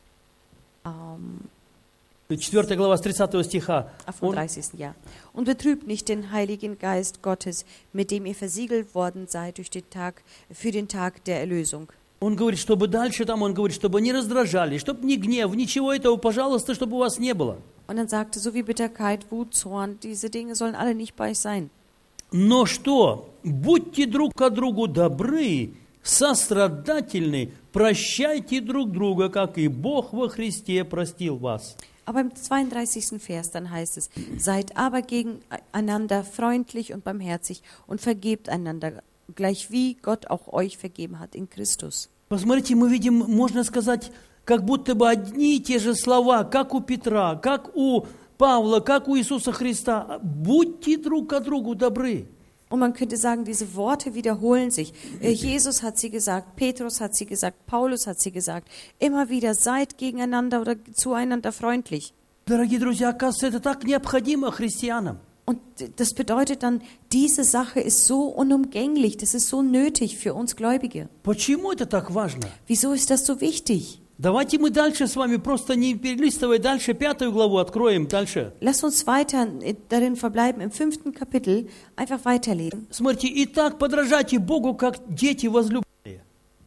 4 глава с 30 стиха. Vom 30. Jahr. Und betrübt nicht den Heiligen Geist Gottes, mit dem ihr versiegelt worden seid für den Tag der Erlösung. Он говорит, чтобы дальше там, он говорит, чтобы не раздражали, чтобы ни гнев, ничего этого, пожалуйста, чтобы у вас не было. Und dann sagte, so wie Bitterkeit, Wut, Zorn, diese Dinge sollen alle nicht bei euch sein. Но что? Будьте друг к другу добры, сострадательны, прощайте друг друга, как и Бог во Христе простил вас. Aber im 32. Vers dann heißt es, seid aber gegeneinander freundlich und barmherzig und vergebt einander, gleich wie Gott auch euch vergeben hat in Christus. Посмотрите, мы видим, можно сказать, как будто бы одни и те же слова, как у Петра, как у Павла, как у Иисуса Христа. Будьте друг к другу добры. Und man könnte sagen, diese Worte wiederholen sich. Jesus hat sie gesagt, Petrus hat sie gesagt, Paulus hat sie gesagt. Immer wieder seid gegeneinander oder zueinander freundlich. Дорогие друзья, оказывается, это так необходимо христианам. Und das bedeutet dann, diese Sache ist so unumgänglich, das ist so nötig für uns Gläubige. Почему это так важно? Wieso ist das so wichtig? Давайте мы дальше с вами, просто не перелистывая дальше, 5 главу откроем дальше. Lass uns weiter darin verbleiben, im 5. Kapitel, einfach weiterlesen. Смотрите, итак, подражайте Богу, как дети возлюбленные.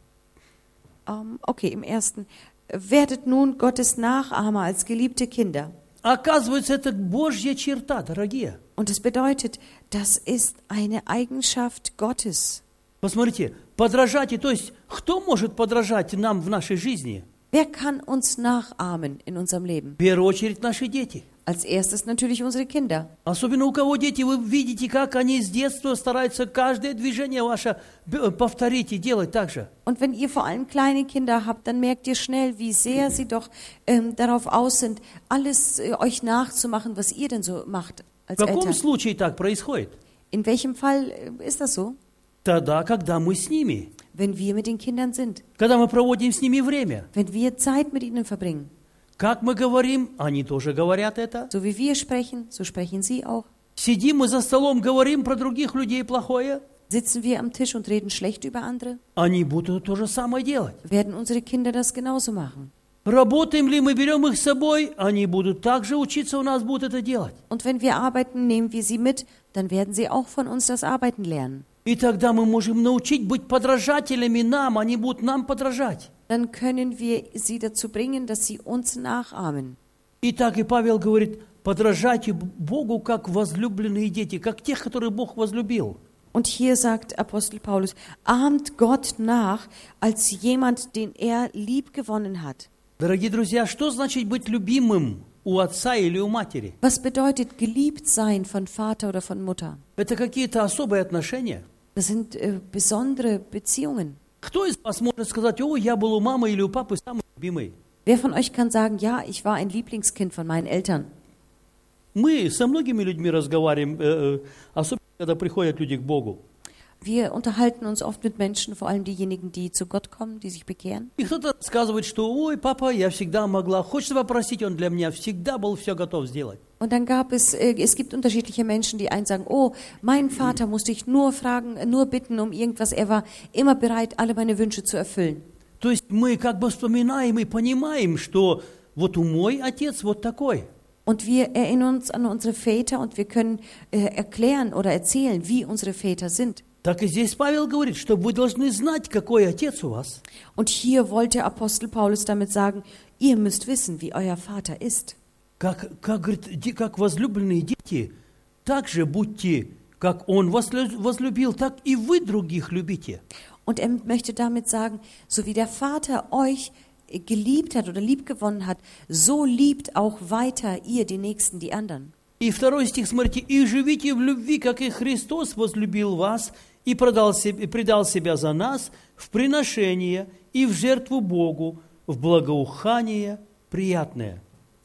Okay, im 1. Werdet nun Gottes Nachahmer als geliebte Kinder. Оказывается, это Божья черта, дорогие. Und es bedeutet, das ist eine Eigenschaft Gottes. Посмотрите, подражайте, то есть, кто может подражать нам в нашей жизни? Wer kann uns nachahmen in unserem Leben? В первую очередь наши дети. Als erstes natürlich unsere Kinder. Особенно у кого дети, вы видите, как они с детства стараются каждое движение ваше повторить и делать так же. Und wenn ihr vor allem kleine Kinder habt, dann merkt ihr schnell, wie sehr sie doch darauf aus sind, alles euch nachzumachen, was ihr denn so macht В als каком Eltern. случае так происходит? In welchem Fall ist das so? Тогда, когда мы с ними, Wenn wir mit den Kindern sind, когда мы проводим с ними время. wenn wir Zeit mit ihnen verbringen. Как мы говорим, они тоже говорят это. So wie wir sprechen, so sprechen sie auch. Сидим мы за столом, говорим про других людей плохое. Sitzen wir am Tisch und reden schlecht über andere, Они будут то же самое делать. werden unsere Kinder das genauso machen. Работаем ли мы, берем их с собой, они будут также учиться у нас, будут это делать. Und wenn wir arbeiten, nehmen wir sie mit, dann werden sie auch von uns das Arbeiten lernen. И тогда мы можем научить быть подражателями нам, они будут нам подражать. Dann können wir sie dazu bringen, dass sie uns nachahmen. Итак, и Павел говорит, подражайте Богу, как возлюбленные дети, как тех, которых Бог возлюбил. Und hier sagt Apostel Paulus, ahmt Gott nach als jemand, den er lieb gewonnen hat. Дорогие друзья, что значит быть любимым у отца или у матери? Was bedeutet geliebt sein von Vater oder von Mutter? Это какие-то особые отношения. Das sind besondere Beziehungen. Кто из вас может сказать, о, я был у мамы или у папы самый любимый? Wer von euch kann sagen, ja, ich war ein Lieblingskind von meinen Eltern? Мы со многими людьми разговариваем, особенно когда приходят люди к Богу. Wir unterhalten uns oft mit Menschen, vor allem diejenigen, die zu Gott kommen, die sich bekehren. И кто-то рассказывает, что, ой, папа, я всегда могла, хочешь попросить, он для меня всегда был все готов сделать. Und dann es gibt unterschiedliche Menschen, die einen sagen, oh, meinen Vater musste ich nur fragen, nur bitten um irgendwas, er war immer bereit, alle meine Wünsche zu erfüllen. То есть мы как бы вспоминаем и понимаем, что вот у мой отец вот такой. Und wir erinnern uns an unsere Väter und wir können erklären oder erzählen, wie unsere Väter sind. Так и здесь Павел говорит, что вы должны знать, какой отец у вас. Und hier wollte Apostel Paulus damit sagen, ihr müsst wissen, wie euer Vater ist. Говорит, как возлюбленные дети, так же будьте, как он вас возлюбил, так и вы других любите. Und er möchte damit sagen, so wie der Vater euch geliebt hat oder liebgewonnen hat, so liebt auch weiter ihr die Nächsten, die anderen. И 2 стих, смотрите, «И живите в любви, как и Христос возлюбил вас, и предал себя за нас в приношение и в жертву Богу, в благоухание приятное».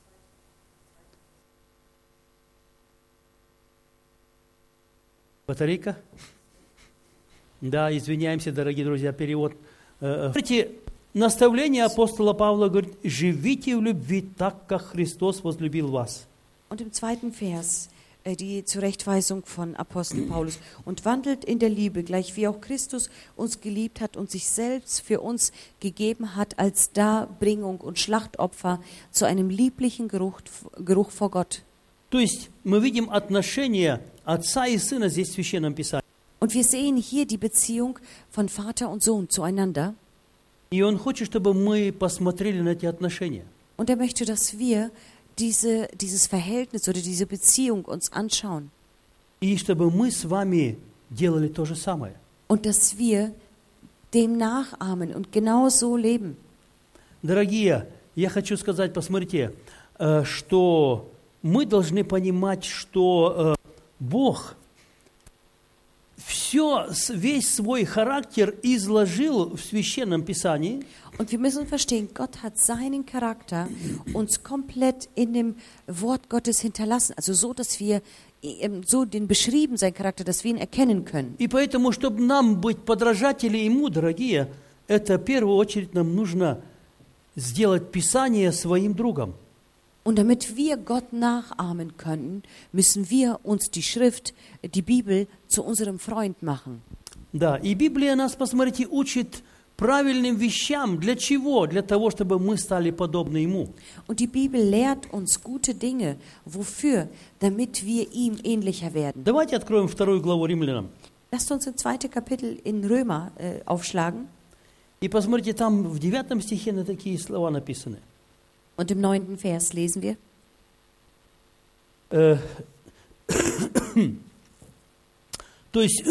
Батарейка? Да, извиняемся, дорогие друзья, перевод. Смотрите, наставление апостола Павла говорит, живите в любви так, как Христос возлюбил вас. Und im zweiten Vers die Zurechtweisung von Apostel Paulus. Und wandelt in der Liebe, gleich wie auch Christus uns geliebt hat und sich selbst für uns gegeben hat als Darbringung und Schlachtopfer zu einem lieblichen Geruch vor Gott. То есть мы видим отношения отца и сына здесь в Священном Писании. Und wir sehen hier die Beziehung von Vater und Sohn zueinander. И он хочет, чтобы мы посмотрели на эти отношения. Und er möchte, dass wir dieses Verhältnis oder diese Beziehung uns anschauen. И чтобы мы с вами делали то же самое. Und dass wir dem nachahmen und genau so leben. Дорогие, я хочу сказать, посмотрите, что мы должны понимать, что Бог весь свой характер изложил в Священном Писании. Und wir müssen verstehen, Gott hat seinen Charakter uns komplett in dem Wort Gottes hinterlassen. Also so, dass wir so den beschrieben, sein Charakter, dass wir ihn erkennen können. И поэтому, чтобы нам быть подражатели ему, дорогие, это в первую очередь нам нужно сделать Писание своим другом. Und damit wir Gott nachahmen können, müssen wir uns die Schrift, die Bibel, zu unserem Freund machen. Да, и Библия нас, посмотрите, учит правильным вещам. Для чего? Для того, чтобы мы стали подобны ему. Und die Bibel lehrt uns gute Dinge. Wofür? Damit wir ihm ähnlicher werden. Давайте откроем 2 главу Римлянам. Lasst uns das 2. Kapitel in Römer aufschlagen. И посмотрите, там в 9 стихе на такие слова написаны. Und im 9. Vers lesen wir. То есть,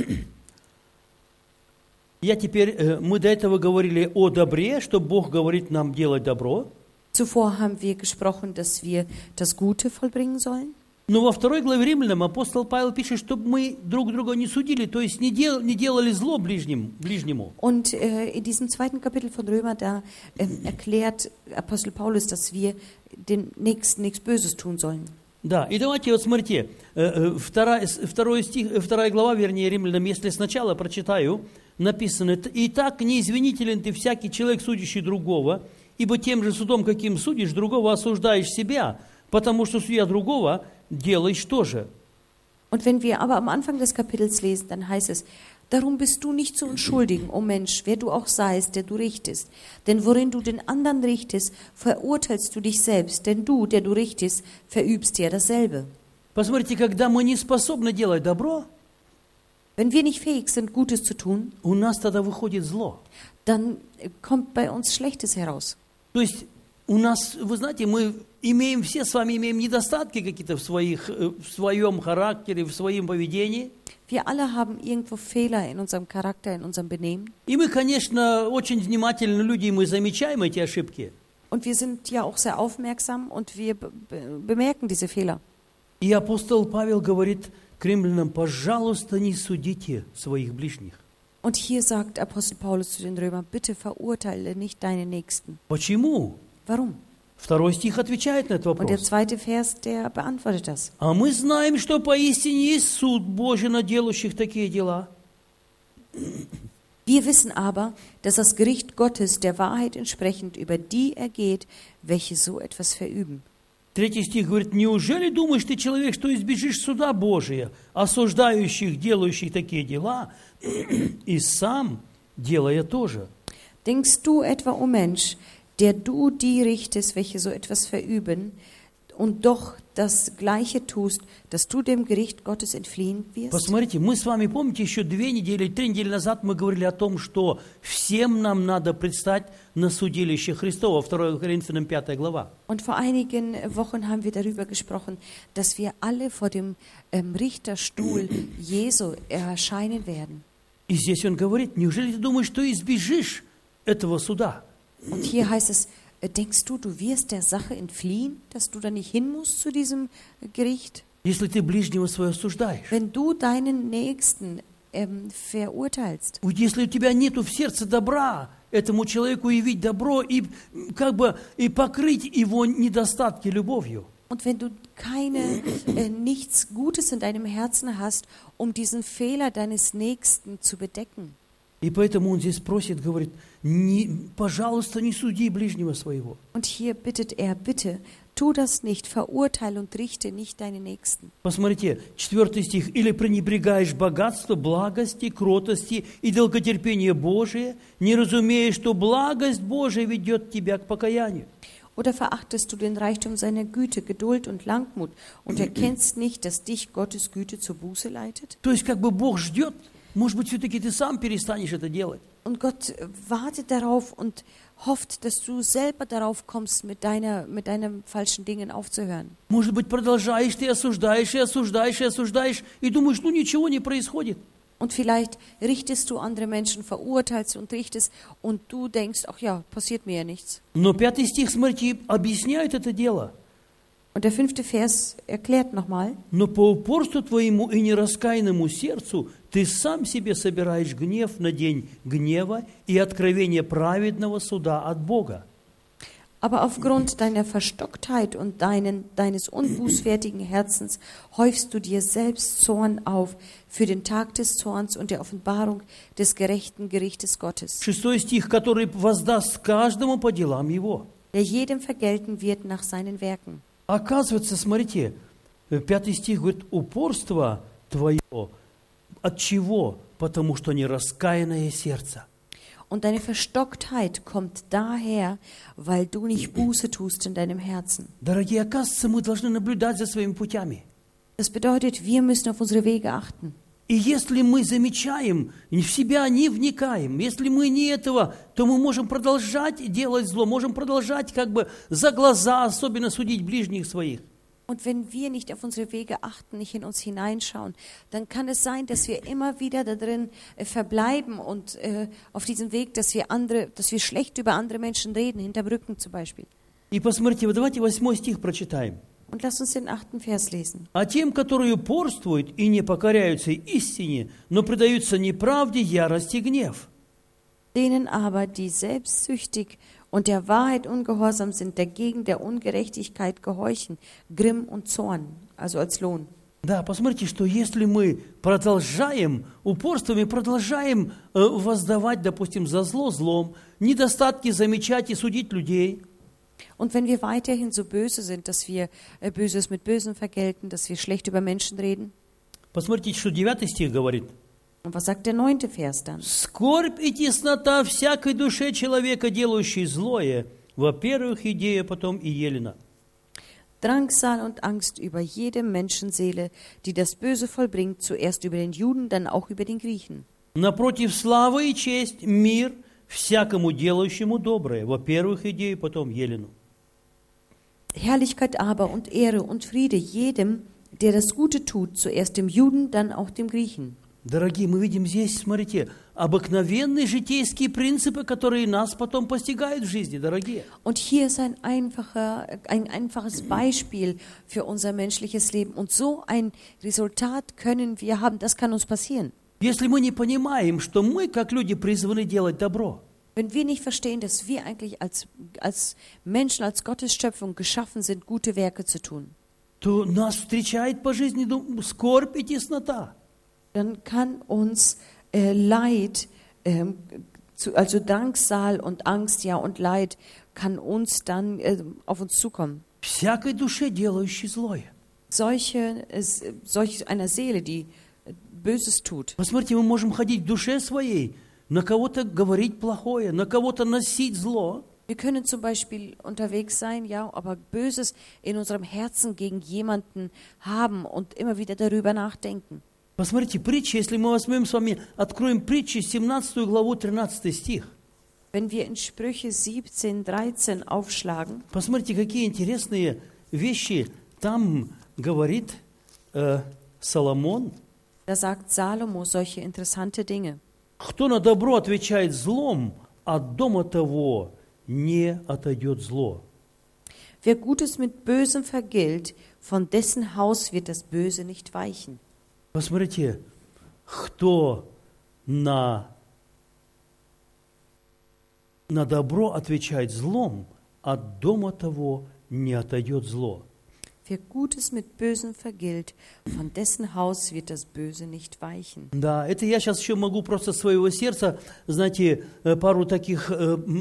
мы до этого говорили о добре, что Бог говорит нам делать добро. Zuvor haben wir gesprochen, dass wir das Gute vollbringen sollen. Но во 2 главе Римлянам апостол Павел пишет, чтобы мы друг друга не судили, то есть не делали зло ближнему. Und in diesem 2. Kapitel von Römer, da erklärt Apostel Paulus, dass wir dem Nächsten nichts Böses tun sollen. Да, и давайте вот смотрите, 2 глава, вернее, Римлянам, если сначала прочитаю, написано: «Итак, не извинителен ты всякий человек, судящий другого, ибо тем же судом, каким судишь, другого осуждаешь себя, потому что судья другого делаешь тоже». Und wenn wir aber am Anfang des Kapitels lesen, dann heißt es: Darum bist du nicht zu entschuldigen, o Mensch, wer du auch seist, der du richtest. Denn worin du den anderen richtest, verurteilst du dich selbst, denn du, der du richtest, verübst ja dasselbe. Посмотрите, когда мы не способны делать добро, wenn wir nicht fähig sind, Gutes zu tun, у нас тогда выходит зло. Dann kommt bei uns Schlechtes heraus. То есть у нас, вы знаете, мы все с вами имеем недостатки какие-то в своем характере, в своем поведении. Wir alle haben irgendwo Fehler in unserem Charakter, in unserem Benehmen. И мы, конечно, очень внимательные люди, и мы замечаем эти ошибки. Und wir sind ja auch sehr aufmerksam und wir bemerken diese Fehler. И апостол Павел говорит к римлянам: пожалуйста, не судите своих ближних. Und hier sagt Apostel Paulus zu den Römern: Bitte verurteile nicht deine Nächsten. Почему? Warum? 2 стих отвечает на этот вопрос. Und der 2. Vers, der beantwortet das. А мы знаем, что поистине есть суд Божий на делающих такие дела. Wir wissen aber, dass das Gericht Gottes der Wahrheit entsprechend über die ergeht, welche so etwas verüben. 3 стих говорит: неужели думаешь ты, человек, что избежишь суда Божия, осуждающих, делающих такие дела, и сам делая тоже? Denkst du etwa, o Mensch, der du die richtest, welche so etwas verüben, und doch das Gleiche tust, dass du dem Gericht Gottes entfliehen wirst? Посмотрите, мы с вами, помните, еще 2 недели, 3 недели назад мы говорили о том, что всем нам надо предстать на судилище Христова, 2 Коринфянам 5 глава. Und vor einigen Wochen haben wir darüber gesprochen, dass wir alle vor dem Richterstuhl Jesu erscheinen werden. И здесь он говорит: неужели ты думаешь, что избежишь этого суда? Und hier heißt es: Denkst du, du wirst der Sache entfliehen, dass du da nicht hin musst zu diesem Gericht? Если ты ближнего своего осуждаешь. Wenn du deinen Nächsten verurteilst. Если у тебя нету в сердце добра, этому человеку явить добро и покрыть его недостатки любовью. Und wenn du nichts Gutes in deinem Herzen hast, um diesen Fehler deines Nächsten zu bedecken. И поэтому он здесь просит, говорит, пожалуйста, не суди ближнего своего. Und hier bittet er, bitte, tu das nicht, verurteile und richte nicht deine Nächsten. Посмотрите, 4 стих. «Или пренебрегаешь богатство, благости, кротости и долготерпение Божие, не разумея, что благость Божия ведет тебя к покаянию». Oder verachtest du den Reichtum seiner Güte, Geduld und Langmut und erkennst nicht, dass dich Gottes Güte zur Buße leitet? То есть, как бы Бог ждет, может быть, все-таки ты сам перестанешь это делать. Und Gott wartet darauf und hofft, dass du selber darauf kommst, mit deinen falschen Dingen aufzuhören. Может быть, продолжаешь, ты осуждаешь, и осуждаешь, и осуждаешь, и думаешь, ну ничего не происходит. Und vielleicht richtest du andere Menschen, verurteilst und richtest und du denkst, ach ja, passiert mir ja nichts. Но 5 стих, смотрите, объясняет это дело. Und der 5. Vers erklärt nochmal. «Но по упорству твоему и нераскаянному сердцу ты сам себе собираешь гнев на день гнева и откровение праведного суда от Бога». Aber aufgrund deiner Verstocktheit und deines unbußfertigen Herzens häufst du dir selbst Zorn auf für den Tag des Zorns und der Offenbarung des gerechten Gerichtes Gottes, 6 стих, который воздаст каждому по делам его. der jedem vergelten wird nach seinen Werken. Оказывается, смотрите, 5 стих говорит, упорство твое, от чего? Потому что нераскаянное сердце. Und deine Verstocktheit kommt daher, weil du nicht Buße tust in deinem Herzen. Дорогие, оказывается, мы должны наблюдать за своими путями. Das bedeutet, wir müssen auf unsere Wege achten. И если мы замечаем, в себя не вникаем, если мы не этого, то мы можем продолжать делать зло, можем продолжать как бы за глаза особенно судить ближних своих. Und wenn wir nicht auf unsere Wege achten, nicht in uns hineinschauen, dann kann es sein, dass wir immer wieder da drin verbleiben und auf diesem Weg, dass wir schlecht über andere Menschen reden, hinterm Rücken zum Beispiel. И посмотрите, давайте 8 стих прочитаем. Und lass uns den 8. Vers lesen. «А тем, которые упорствуют и не покоряются истине, но предаются неправде, ярость и гнев». Denen aber, die selbstsüchtig und der Wahrheit ungehorsam sind, dagegen der Ungerechtigkeit gehorchen, Grimm und Zorn, also als Lohn. Да, посмотрите, что если мы продолжаем упорством и продолжаем воздавать, допустим, за зло злом, недостатки замечать и судить людей, Und wenn wir weiterhin so böse sind, dass wir Böses mit Bösem vergelten, dass wir schlecht über Menschen reden. посмотрите, что 9 стих говорит. Und was sagt der 9. Vers dann? «Скорбь и теснота всякой душе человека, делающей злое, во-первых, Идея, потом и Елена». Drangsal und Angst über jede Menschenseele, die das Böse vollbringt, zuerst über den Juden, dann auch über den Griechen. «Напротив, слава и честь, мир всякому делающему доброе, во-первых, Идею, потом Елену». Herrlichkeit aber und Ehre und Friede jedem, der das Gute tut, zuerst dem Juden, dann auch dem Griechen. Дорогие, мы видим здесь, смотрите, обыкновенные житейские принципы, которые нас потом постигают в жизни, дорогие. Und hier ist ein einfaches Beispiel für unser menschliches Leben. Und so ein Resultat können wir haben, das kann uns passieren. Если мы не понимаем, что мы, как люди, призваны делать добро, Wenn wir nicht verstehen, dass wir eigentlich als Menschen, als Gottes Schöpfung geschaffen sind, gute Werke zu tun, то нас встречает по жизни скорбь и теснота. dann kann uns Leid, also Drangsal und Angst, ja und Leid, kann uns dann auf uns zukommen. Всякой душе, делающей злое. Solch einer Seele, die Böses tut. Посмотрите, мы можем ходить в душе своей, на кого-то говорить плохое, на кого-то носить зло. Wir können zum Beispiel unterwegs sein, ja, aber Böses in unserem Herzen gegen jemanden haben und immer wieder darüber nachdenken. Посмотрите, притча, если мы возьмем с вами, откроем притчи, 17 главу, 13 стих. Wenn wir in Sprüche 17, 13 aufschlagen, Посмотрите, какие интересные вещи там говорит Соломон. da sagt Salomo solche interessante Dinge. Кто на добро отвечает злом, от дома того не отойдет зло. Wer Gutes mit Bösem vergilt, von dessen Haus wird das Böse nicht weichen. Посмотрите, кто на добро отвечает злом, от дома того не отойдет зло. Wer Gutes mit Bösem vergilt, von dessen Haus wird das Böse nicht weichen. Да, это я сейчас еще могу просто своего сердца, знаете, пару таких,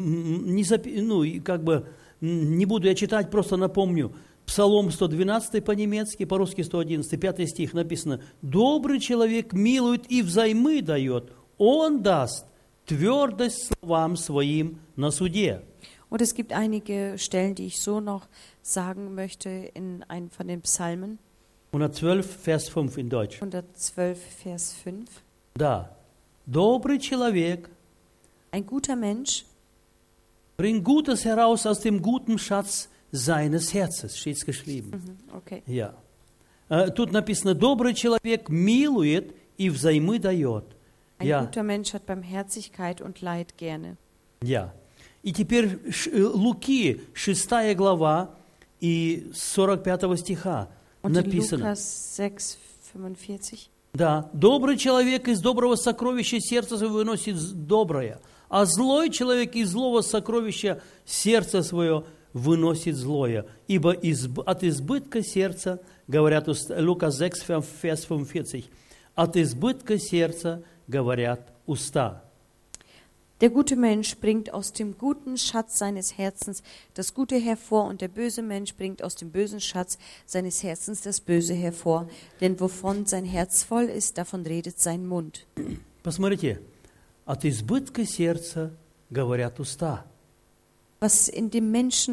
не буду я читать, просто напомню. Псалом 112 по-немецки, по-русски 111, 5 стих написано: «Добрый человек милует и взаймы дает, он даст твердость словам своим на суде». Und es gibt einige Stellen, die ich so noch sagen möchte in einem von den Psalmen. 112, Vers 5 in Deutsch. 112, Vers 5. Да. Добрый человек Ein guter Mensch bringt Gutes heraus aus dem guten Schatz seines Herzens, steht geschrieben. Okay. Ja. Тут написано: добрый человек милует и взаймы дает. Ein guter Mensch hat Barmherzigkeit und Leid gerne. Ja. И теперь Луки, 6 глава и 45 стиха написано. Lukas 6, 45. Да. Добрый человек из доброго сокровища сердца своего выносит доброе, а злой человек из злого сокровища сердца своего выносит злое. Ибо от избытка сердца, говорят Лука 6, Vers 45, от избытка сердца говорят уста. Der gute Mensch bringt aus dem guten Schatz seines Herzens das Gute hervor, und der böse Mensch bringt aus dem bösen Schatz seines Herzens das Böse hervor. Denn wovon sein Herz voll ist, davon redet sein Mund. Посмотрите, от избытка сердца говорят уста. Was in dem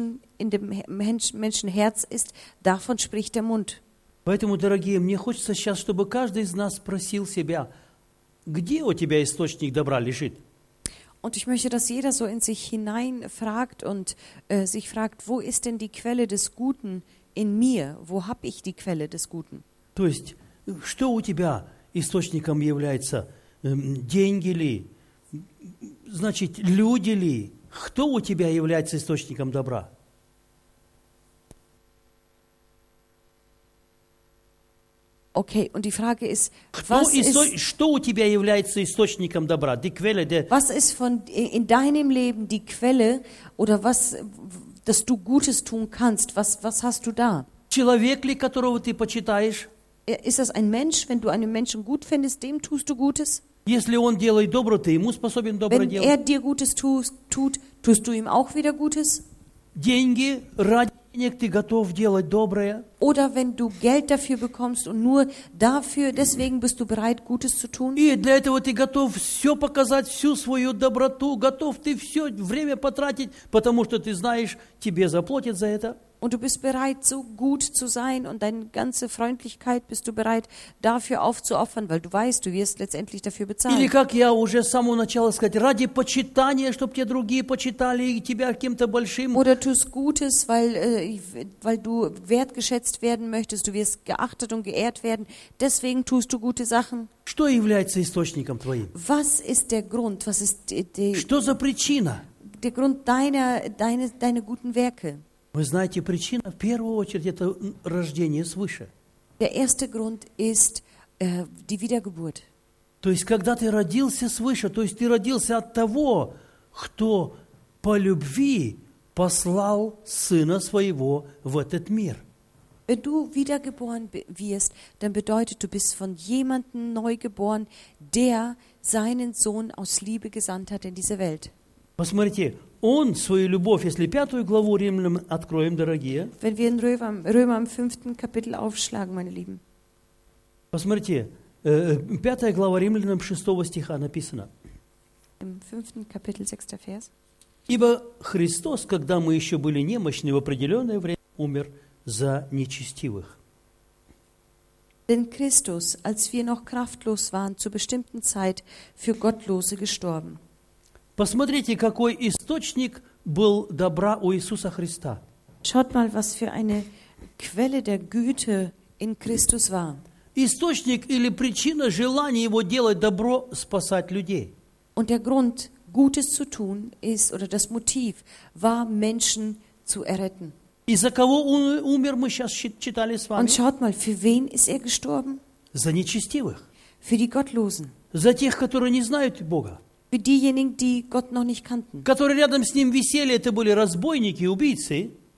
Menschenherz ist, davon spricht der Mund. Поэтому, дорогие, мне хочется сейчас, чтобы каждый из нас спросил себя, где у тебя источник добра лежит? Und ich möchte, dass jeder so in sich hinein fragt und sich fragt, wo ist denn die Quelle des Guten in mir? Wo habe ich die Quelle des Guten? То есть, что у тебя источником является? Деньги ли? Значит, люди ли? Кто у тебя является источником добра? Okay, und die Frage ist, что у тебя является источником добра? Was ist in deinem Leben die Quelle oder was, dass du Gutes tun kannst? Was hast du da? Человек ли, которого ты почитаешь? Ist das ein Mensch? Wenn du einen Menschen gut findest, dem tust du Gutes? Если он делает добро, ты ему способен добро делать. Wenn er dir Gutes tut, tust du ihm auch wieder Gutes? Деньги, ради денег ты готов делать доброе. Oder wenn du Geld dafür bekommst und nur dafür, deswegen bist du bereit, Gutes zu tun? И для этого ты готов все показать, всю свою доброту, готов ты все время потратить, потому что ты знаешь, тебе заплатят за это. Und du bist bereit, so gut zu sein und deine ganze Freundlichkeit bist du bereit, dafür aufzuopfern, weil du weißt, du wirst letztendlich dafür bezahlt. Или, как я уже с самого начала сказать, ради почитания, чтобы тебя другие почитали и тебя каким-то большим. Oder tust Gutes, weil du wertgeschätzt werden möchtest, du wirst geachtet und geehrt werden, deswegen tust du gute Sachen. Что является источником твоим? Was ist der Grund? Was ist Что за причина? Der Grund deine guten Werke? Вы знаете, причина в первую очередь это рождение свыше. Der erste Grund ist die Wiedergeburt. То есть, когда ты родился свыше, то есть ты родился от того, кто по любви послал Сына Своего в этот мир. Wenn du wiedergeboren wirst, dann bedeutet, du bist von jemandem neu geboren, der seinen Sohn aus Liebe gesandt hat in diese Welt. Посмотрите, Он свою любовь, если 5 главу Римлянам откроем, дорогие. Wenn wir in Römer im 5. Kapitel aufschlagen, meine Lieben. Посмотрите, 5 глава Римлянам 6 стиха написано. Im 5. Kapitel 6. Vers. Ибо Христос, когда мы еще были немощны, в определенное время умер за нечестивых. Denn Christus, als wir noch kraftlos waren, zur bestimmten Zeit für Gottlose gestorben. Посмотрите, какой источник был добра у Иисуса Христа. Schaut mal, was für eine Quelle der Güte in Christus war. Источник или причина желания Его делать добро, спасать людей. Und der Grund, Gutes zu tun, ist, oder das Motiv, war, Menschen zu erretten. И за кого умер, мы сейчас читали с вами? Und schaut mal, für wen ist er gestorben? За нечестивых. Für die Gottlosen. За тех, которые не знают Бога. Für diejenigen, die Gott noch nicht kannten. Которые рядом с Ним висели, это были разбойники, убийцы.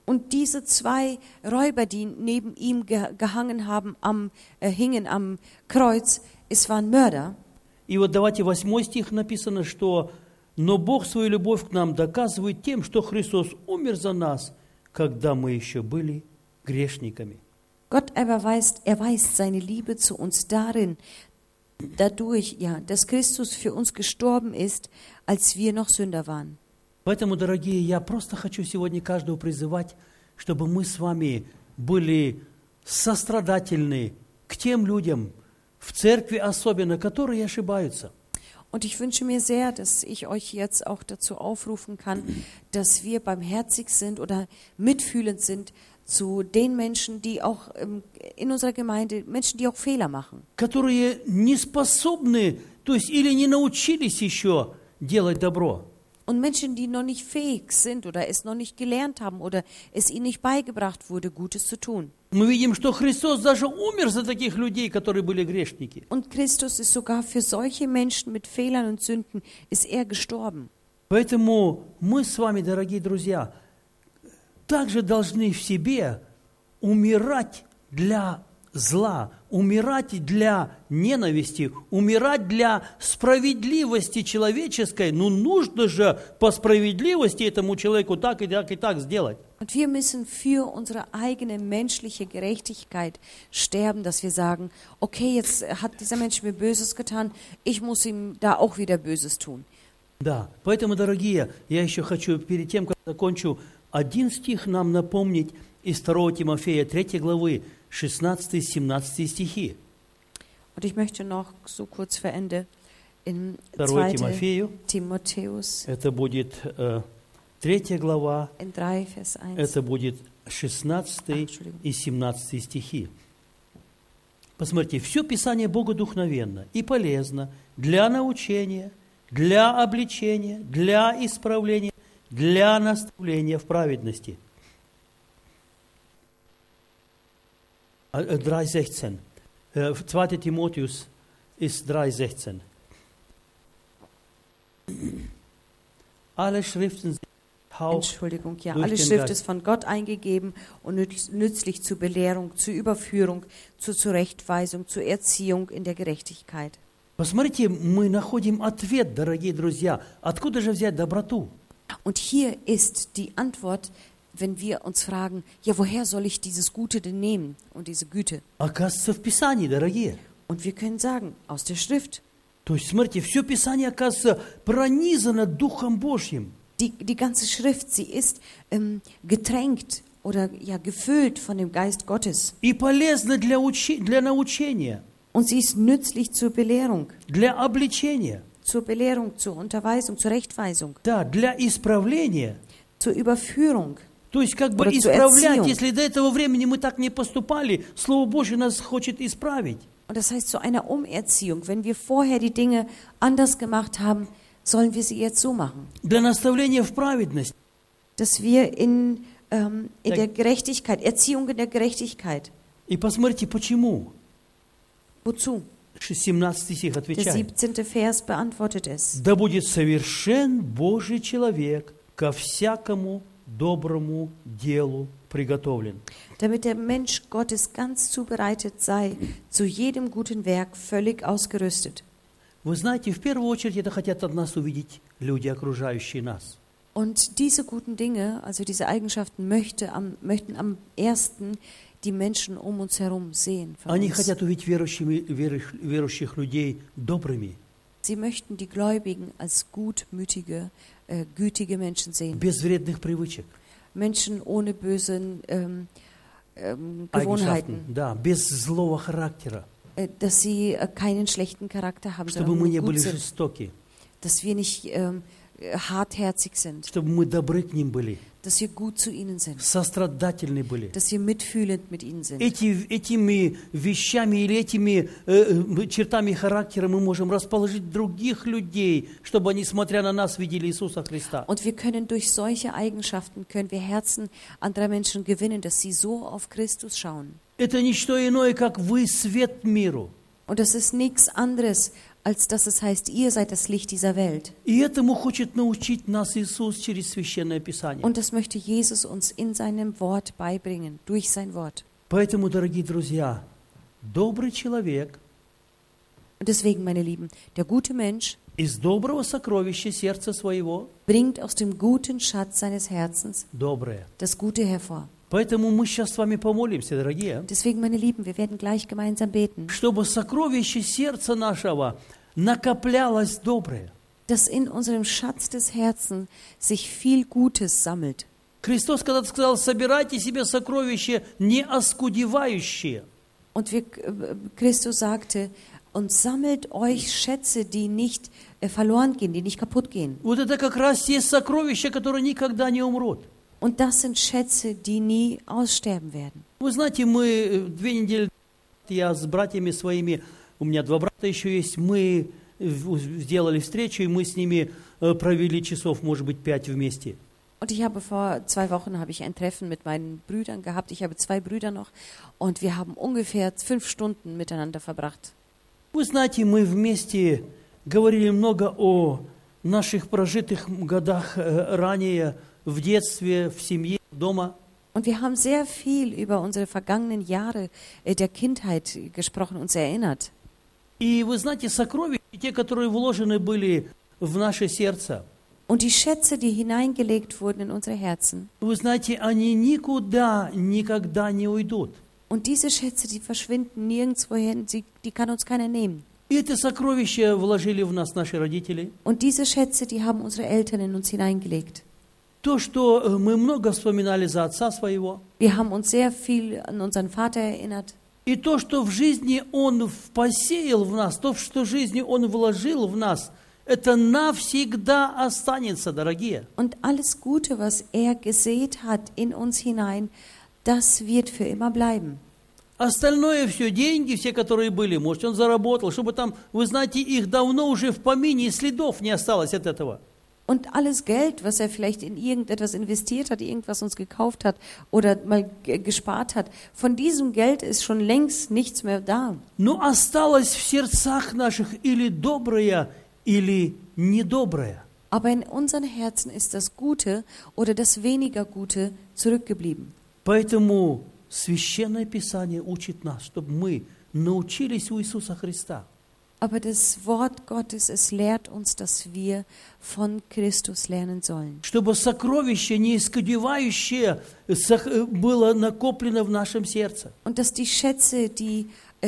Und diese zwei Räuber, die neben ihm gehangen haben, hingen am Kreuz, es waren Mörder. И вот давайте 8 стих написано, что «Но Бог свою любовь к нам доказывает тем, что Христос умер за нас, когда мы еще были грешниками». Gott erweist seine Liebe zu uns darin, dadurch, dass Christus für uns gestorben ist, als wir noch Sünder waren. Поэтому, дорогие, я просто хочу сегодня каждого призывать, чтобы мы с вами были сострадательны к тем людям, в церкви особенно, которые ошибаются. Und ich wünsche mir sehr, dass ich euch jetzt auch dazu aufrufen kann, dass wir barmherzig sind oder mitfühlend sind zu den Menschen, die auch in unserer Gemeinde, Menschen, die auch Fehler machen. Которые не способны, то есть или не научились еще делать добро. Und Menschen, die noch nicht fähig sind oder es noch nicht gelernt haben oder es ihnen nicht beigebracht wurde, Gutes zu tun. Мы видим, что Христос даже умер за таких людей, которые были грешники. Und Christus ist sogar für solche Menschen mit Fehlern und Sünden, ist er gestorben. Поэтому мы с вами, дорогие друзья, также должны в себе умирать для зла, умирать для ненависти, умирать для справедливости человеческой. Ну, нужно же по справедливости этому человеку так и так и так сделать. Und wir müssen für unsere eigene menschliche Gerechtigkeit sterben, dass wir sagen, okay, jetzt hat dieser Mensch mir Böses getan, ich muss ihm da auch wieder Böses tun. Да, поэтому, дорогие, я еще хочу перед тем, как закончу, один стих нам напомнить из 2 Тимофея 3 главы, 16-17 стихи. Und ich möchte noch so kurz vor Ende in 2 2. Timotheus, это будет 3 глава, in 3, Vers 1. это будет 16 и 17 стихи. Посмотрите, все Писание богодухновенно и полезно для научения, для обличения, для исправления, для наставления в праведности. 3,16. 2. Timotheus ist 3,16. Alle Schriften sind Entschuldigung, ja, alle Schrift ist von Gott eingegeben und nützlich zur Belehrung, zur Überführung, zur Zurechtweisung, zur Erziehung in der Gerechtigkeit. Посмотрите, мы находим ответ, дорогие друзья. Откуда же взять доброту? Und hier ist die Antwort, wenn wir uns fragen, ja, woher soll ich dieses Gute denn nehmen und diese Güte? Оказывается, в Писании, дорогие. Und wir können sagen, aus der Schrift. То есть, смотрите, все Писание, оказывается, пронизано Духом Божьим. Die ganze Schrift, sie ist getränkt oder gefüllt von dem Geist Gottes. И полезно для научения. Und sie ist nützlich zur Belehrung. Для обличения. Zur Belehrung, zur Unterweisung, zur Rechtweisung. Да, для исправления. Zur Überführung. То есть как бы исправлять, если до этого времени мы так не поступали, Слово Божье нас хочет исправить. Und das heißt zu einer Umerziehung. Wenn wir vorher die Dinge anders gemacht haben, sollen wir sie jetzt so machen. Для наставления в праведности. Dass wir in der Gerechtigkeit, Erziehung in der Gerechtigkeit. И посмотрите, почему. Wozu? 17 стих Der отвечает. 17. Vers beantwortet es. Да будет совершен Божий человек ко всякому доброму делу приготовлен. Damit der Mensch Gottes ganz zubereitet sei, zu jedem guten Werk völlig ausgerüstet. Вы знаете, в первую очередь это хотят от нас увидеть люди, окружающие нас. Und diese guten Dinge, also diese Eigenschaften, möchten am ersten die Menschen um uns herum sehen. Они хотят увидеть верующих людей добрыми. Sie möchten die Gläubigen als gutmütige, gütige Menschen sehen. Без вредных привычек. Menschen ohne bösen Gewohnheiten. Да, без злого характера. Dass sie keinen schlechten Charakter haben, Чтобы мы не sondern были gut sind. жестоки. Dass wir nicht hartherzig sind. Чтобы мы добры к ним были. Dass wir gut zu ihnen sind. Сострадательны были. Dass wir mitfühlend mit ihnen sind. Этими вещами или этими чертами характера мы можем расположить других людей, чтобы они, смотря на нас, видели Иисуса Христа. Und wir können durch solche Eigenschaften, können wir Herzen anderer Menschen gewinnen, dass sie so auf Christus schauen. Это не что иное, как вы свет миру. Und das ist nichts anderes, als dass es heißt, ihr seid das Licht dieser Welt. И этому хочет научить нас Иисус через Священное Писание. Und das möchte Jesus uns in seinem Wort beibringen, durch sein Wort. Поэтому, дорогие друзья, добрый человек Und deswegen, meine Lieben, der gute Mensch из доброго сокровища сердца своего bringt aus dem guten Schatz seines Herzens доброе. das Gute hervor. Поэтому мы сейчас с вами помолимся, дорогие, Deswegen, meine Lieben, wir werden gleich gemeinsam beten, чтобы сокровище сердца нашего накоплялось доброе. dass in unserem Schatz des Herzens sich viel Gutes sammelt. Христос когда-то сказал, собирайте себе сокровища не оскудевающие. Und Christus sagte, und sammelt euch Schätze, die nicht verloren gehen, die nicht kaputt gehen. Вот это как раз те сокровища, которые никогда не умрут. Und das sind Schätze, die nie aussterben werden. Вы знаете, мы 2 недели, я с братьями своими, у меня 2 брата еще есть, мы сделали встречу, и мы с ними провели часов, может быть, 5 вместе. Und ich habe vor 2 Wochen habe ich ein Treffen mit meinen Brüdern gehabt. Ich habe 2 Brüder noch und wir haben ungefähr 5 Stunden miteinander verbracht. Вы знаете, мы вместе говорили много о наших прожитых годах ранее, в детстве, в семье, дома. Und wir haben sehr viel über unsere vergangenen Jahre der Kindheit gesprochen, uns erinnert. И вы знаете, сокровища, те, которые вложены были в наше сердце, Und die Schätze, die hineingelegt wurden in unsere Herzen, вы знаете, они никуда, никогда не уйдут. und diese Schätze, die verschwinden nirgendwo hin, die kann uns keiner nehmen. И эти сокровища вложили в нас наши родители. Und diese Schätze, die haben unsere Eltern in uns hineingelegt. То, что мы много вспоминали за отца своего, Wir haben uns sehr viel an unseren Vater erinnert. и то, что в жизни он посеял в нас, то, что в жизни он вложил в нас, это навсегда останется, дорогие. Und alles Gute, was er gesät hat in uns hinein, das wird für immer bleiben. Остальное все, деньги все, которые были, может, он заработал, чтобы там, вы знаете, их давно уже в помине, и следов не осталось от этого. Und alles Geld, was er vielleicht in irgendetwas investiert hat, irgendwas uns gekauft hat oder mal gespart hat, von diesem Geld ist schon längst nichts mehr da. Но осталось в сердцах наших или доброе, или недоброе. Aber in unseren Herzen ist das Gute oder das weniger Gute zurückgeblieben. Поэтому Священное Писание учит нас, чтобы мы научились у Иисуса Христа. Aber das Wort Gottes, es lehrt uns, dass wir von Christus lernen sollen. Чтобы сокровище, не искудевающее, было накоплено в нашем сердце. Und dass die Schätze, die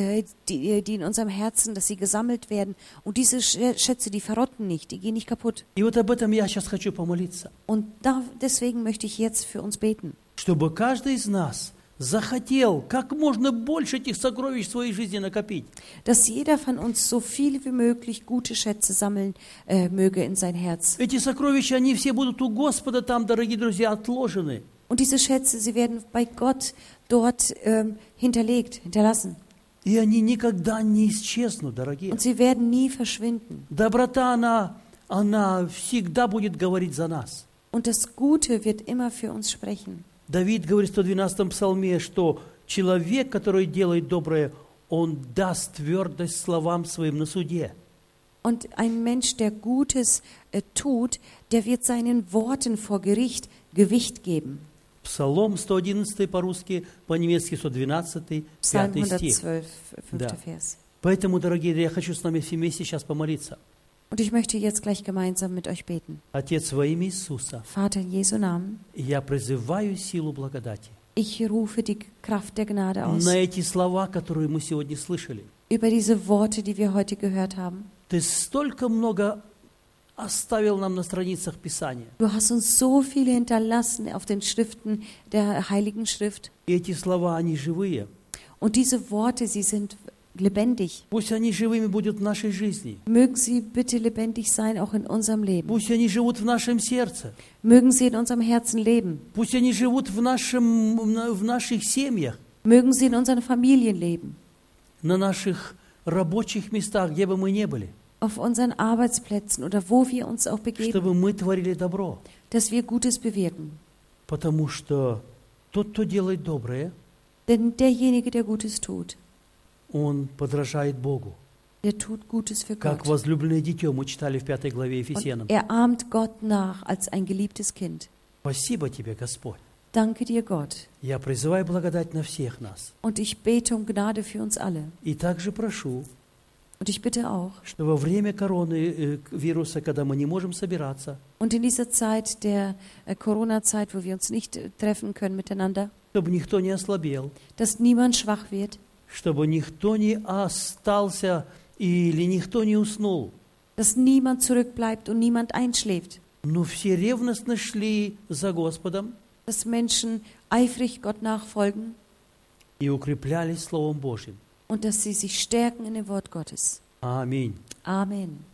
in unserem Herzen, dass sie gesammelt werden. Und diese Schätze, die verrotten nicht, die gehen nicht kaputt. И вот об этом я сейчас хочу помолиться. Und deswegen möchte ich jetzt für uns beten. Чтобы каждый из нас захотел как можно больше этих сокровищ в своей жизни накопить. Dass jeder von uns so viel wie möglich gute Schätze sammeln möge in sein Herz. Эти сокровища, они все будут у Господа там, дорогие друзья, отложены. Und diese Schätze, sie werden bei Gott dort hinterlassen. И они никогда не исчезнут, дорогие. Und sie werden nie verschwinden. Доброта, она всегда будет говорить за нас. Und das Gute wird immer für uns sprechen. Давид говорит в 112-м псалме, что человек, который делает доброе, он даст твердость словам своим на суде. Und ein Mensch, der Gutes tut, der wird seinen Worten vor Gericht Gewicht geben. Псалом 111 по-русски, по-немецки 112, Psalm 5 стих. 112, 5. Да. Vers. Поэтому, дорогие, я хочу с нами все вместе сейчас помолиться. Und ich möchte jetzt gleich gemeinsam mit euch beten. Отец, во имя Иисуса, Vater, in Jesu Namen, я призываю силу благодати ich rufe die Kraft der Gnade aus на эти слова, которые мы сегодня слышали. über diese Worte, die wir heute gehört haben. Ты столько много оставил нам на страницах Писания. Du hast uns so viele hinterlassen auf den Schriften der Heiligen Schrift. И эти слова, они живые. Und diese Worte, sie sind lebendig. Пусть они живыми будут в нашей жизни. Mögen sie bitte lebendig sein, auch in unserem Leben. Пусть они живут в нашем сердце. Mögen sie in unserem Herzen leben. Пусть они живут в наших семьях, Mögen sie in unseren Familien leben. на наших рабочих местах, где бы мы ни были. Auf unseren Arbeitsplätzen oder wo wir uns auch begeben. Чтобы мы творили добро. Dass wir Gutes bewirken. Потому что тот, кто делает доброе, Denn derjenige, der Gutes tut, Он подражает Богу. Der tut Gutes für Как Gott. возлюбленное дитё, мы читали в 5 главе Und Ефесянам. er ahmt Gott nach als ein geliebtes Kind. Спасибо тебе, Господь. Danke dir, Gott. Я призываю благодать на всех нас. Und ich bete um Gnade für uns alle. И также прошу, Und ich bitte auch, что во время коронавируса, когда мы не можем собираться, und in dieser Zeit der Corona-Zeit, wo wir uns nicht treffen können miteinander, чтобы никто не ослабел, dass niemand schwach wird, чтобы никто не остался или никто не уснул, dass niemand zurückbleibt und niemand einschläft, но все ревностно шли за Господом dass Menschen eifrig Gott nachfolgen и укреплялись Словом Божьим. und dass sie sich stärken in dem Wort Gottes. Аминь. Amen.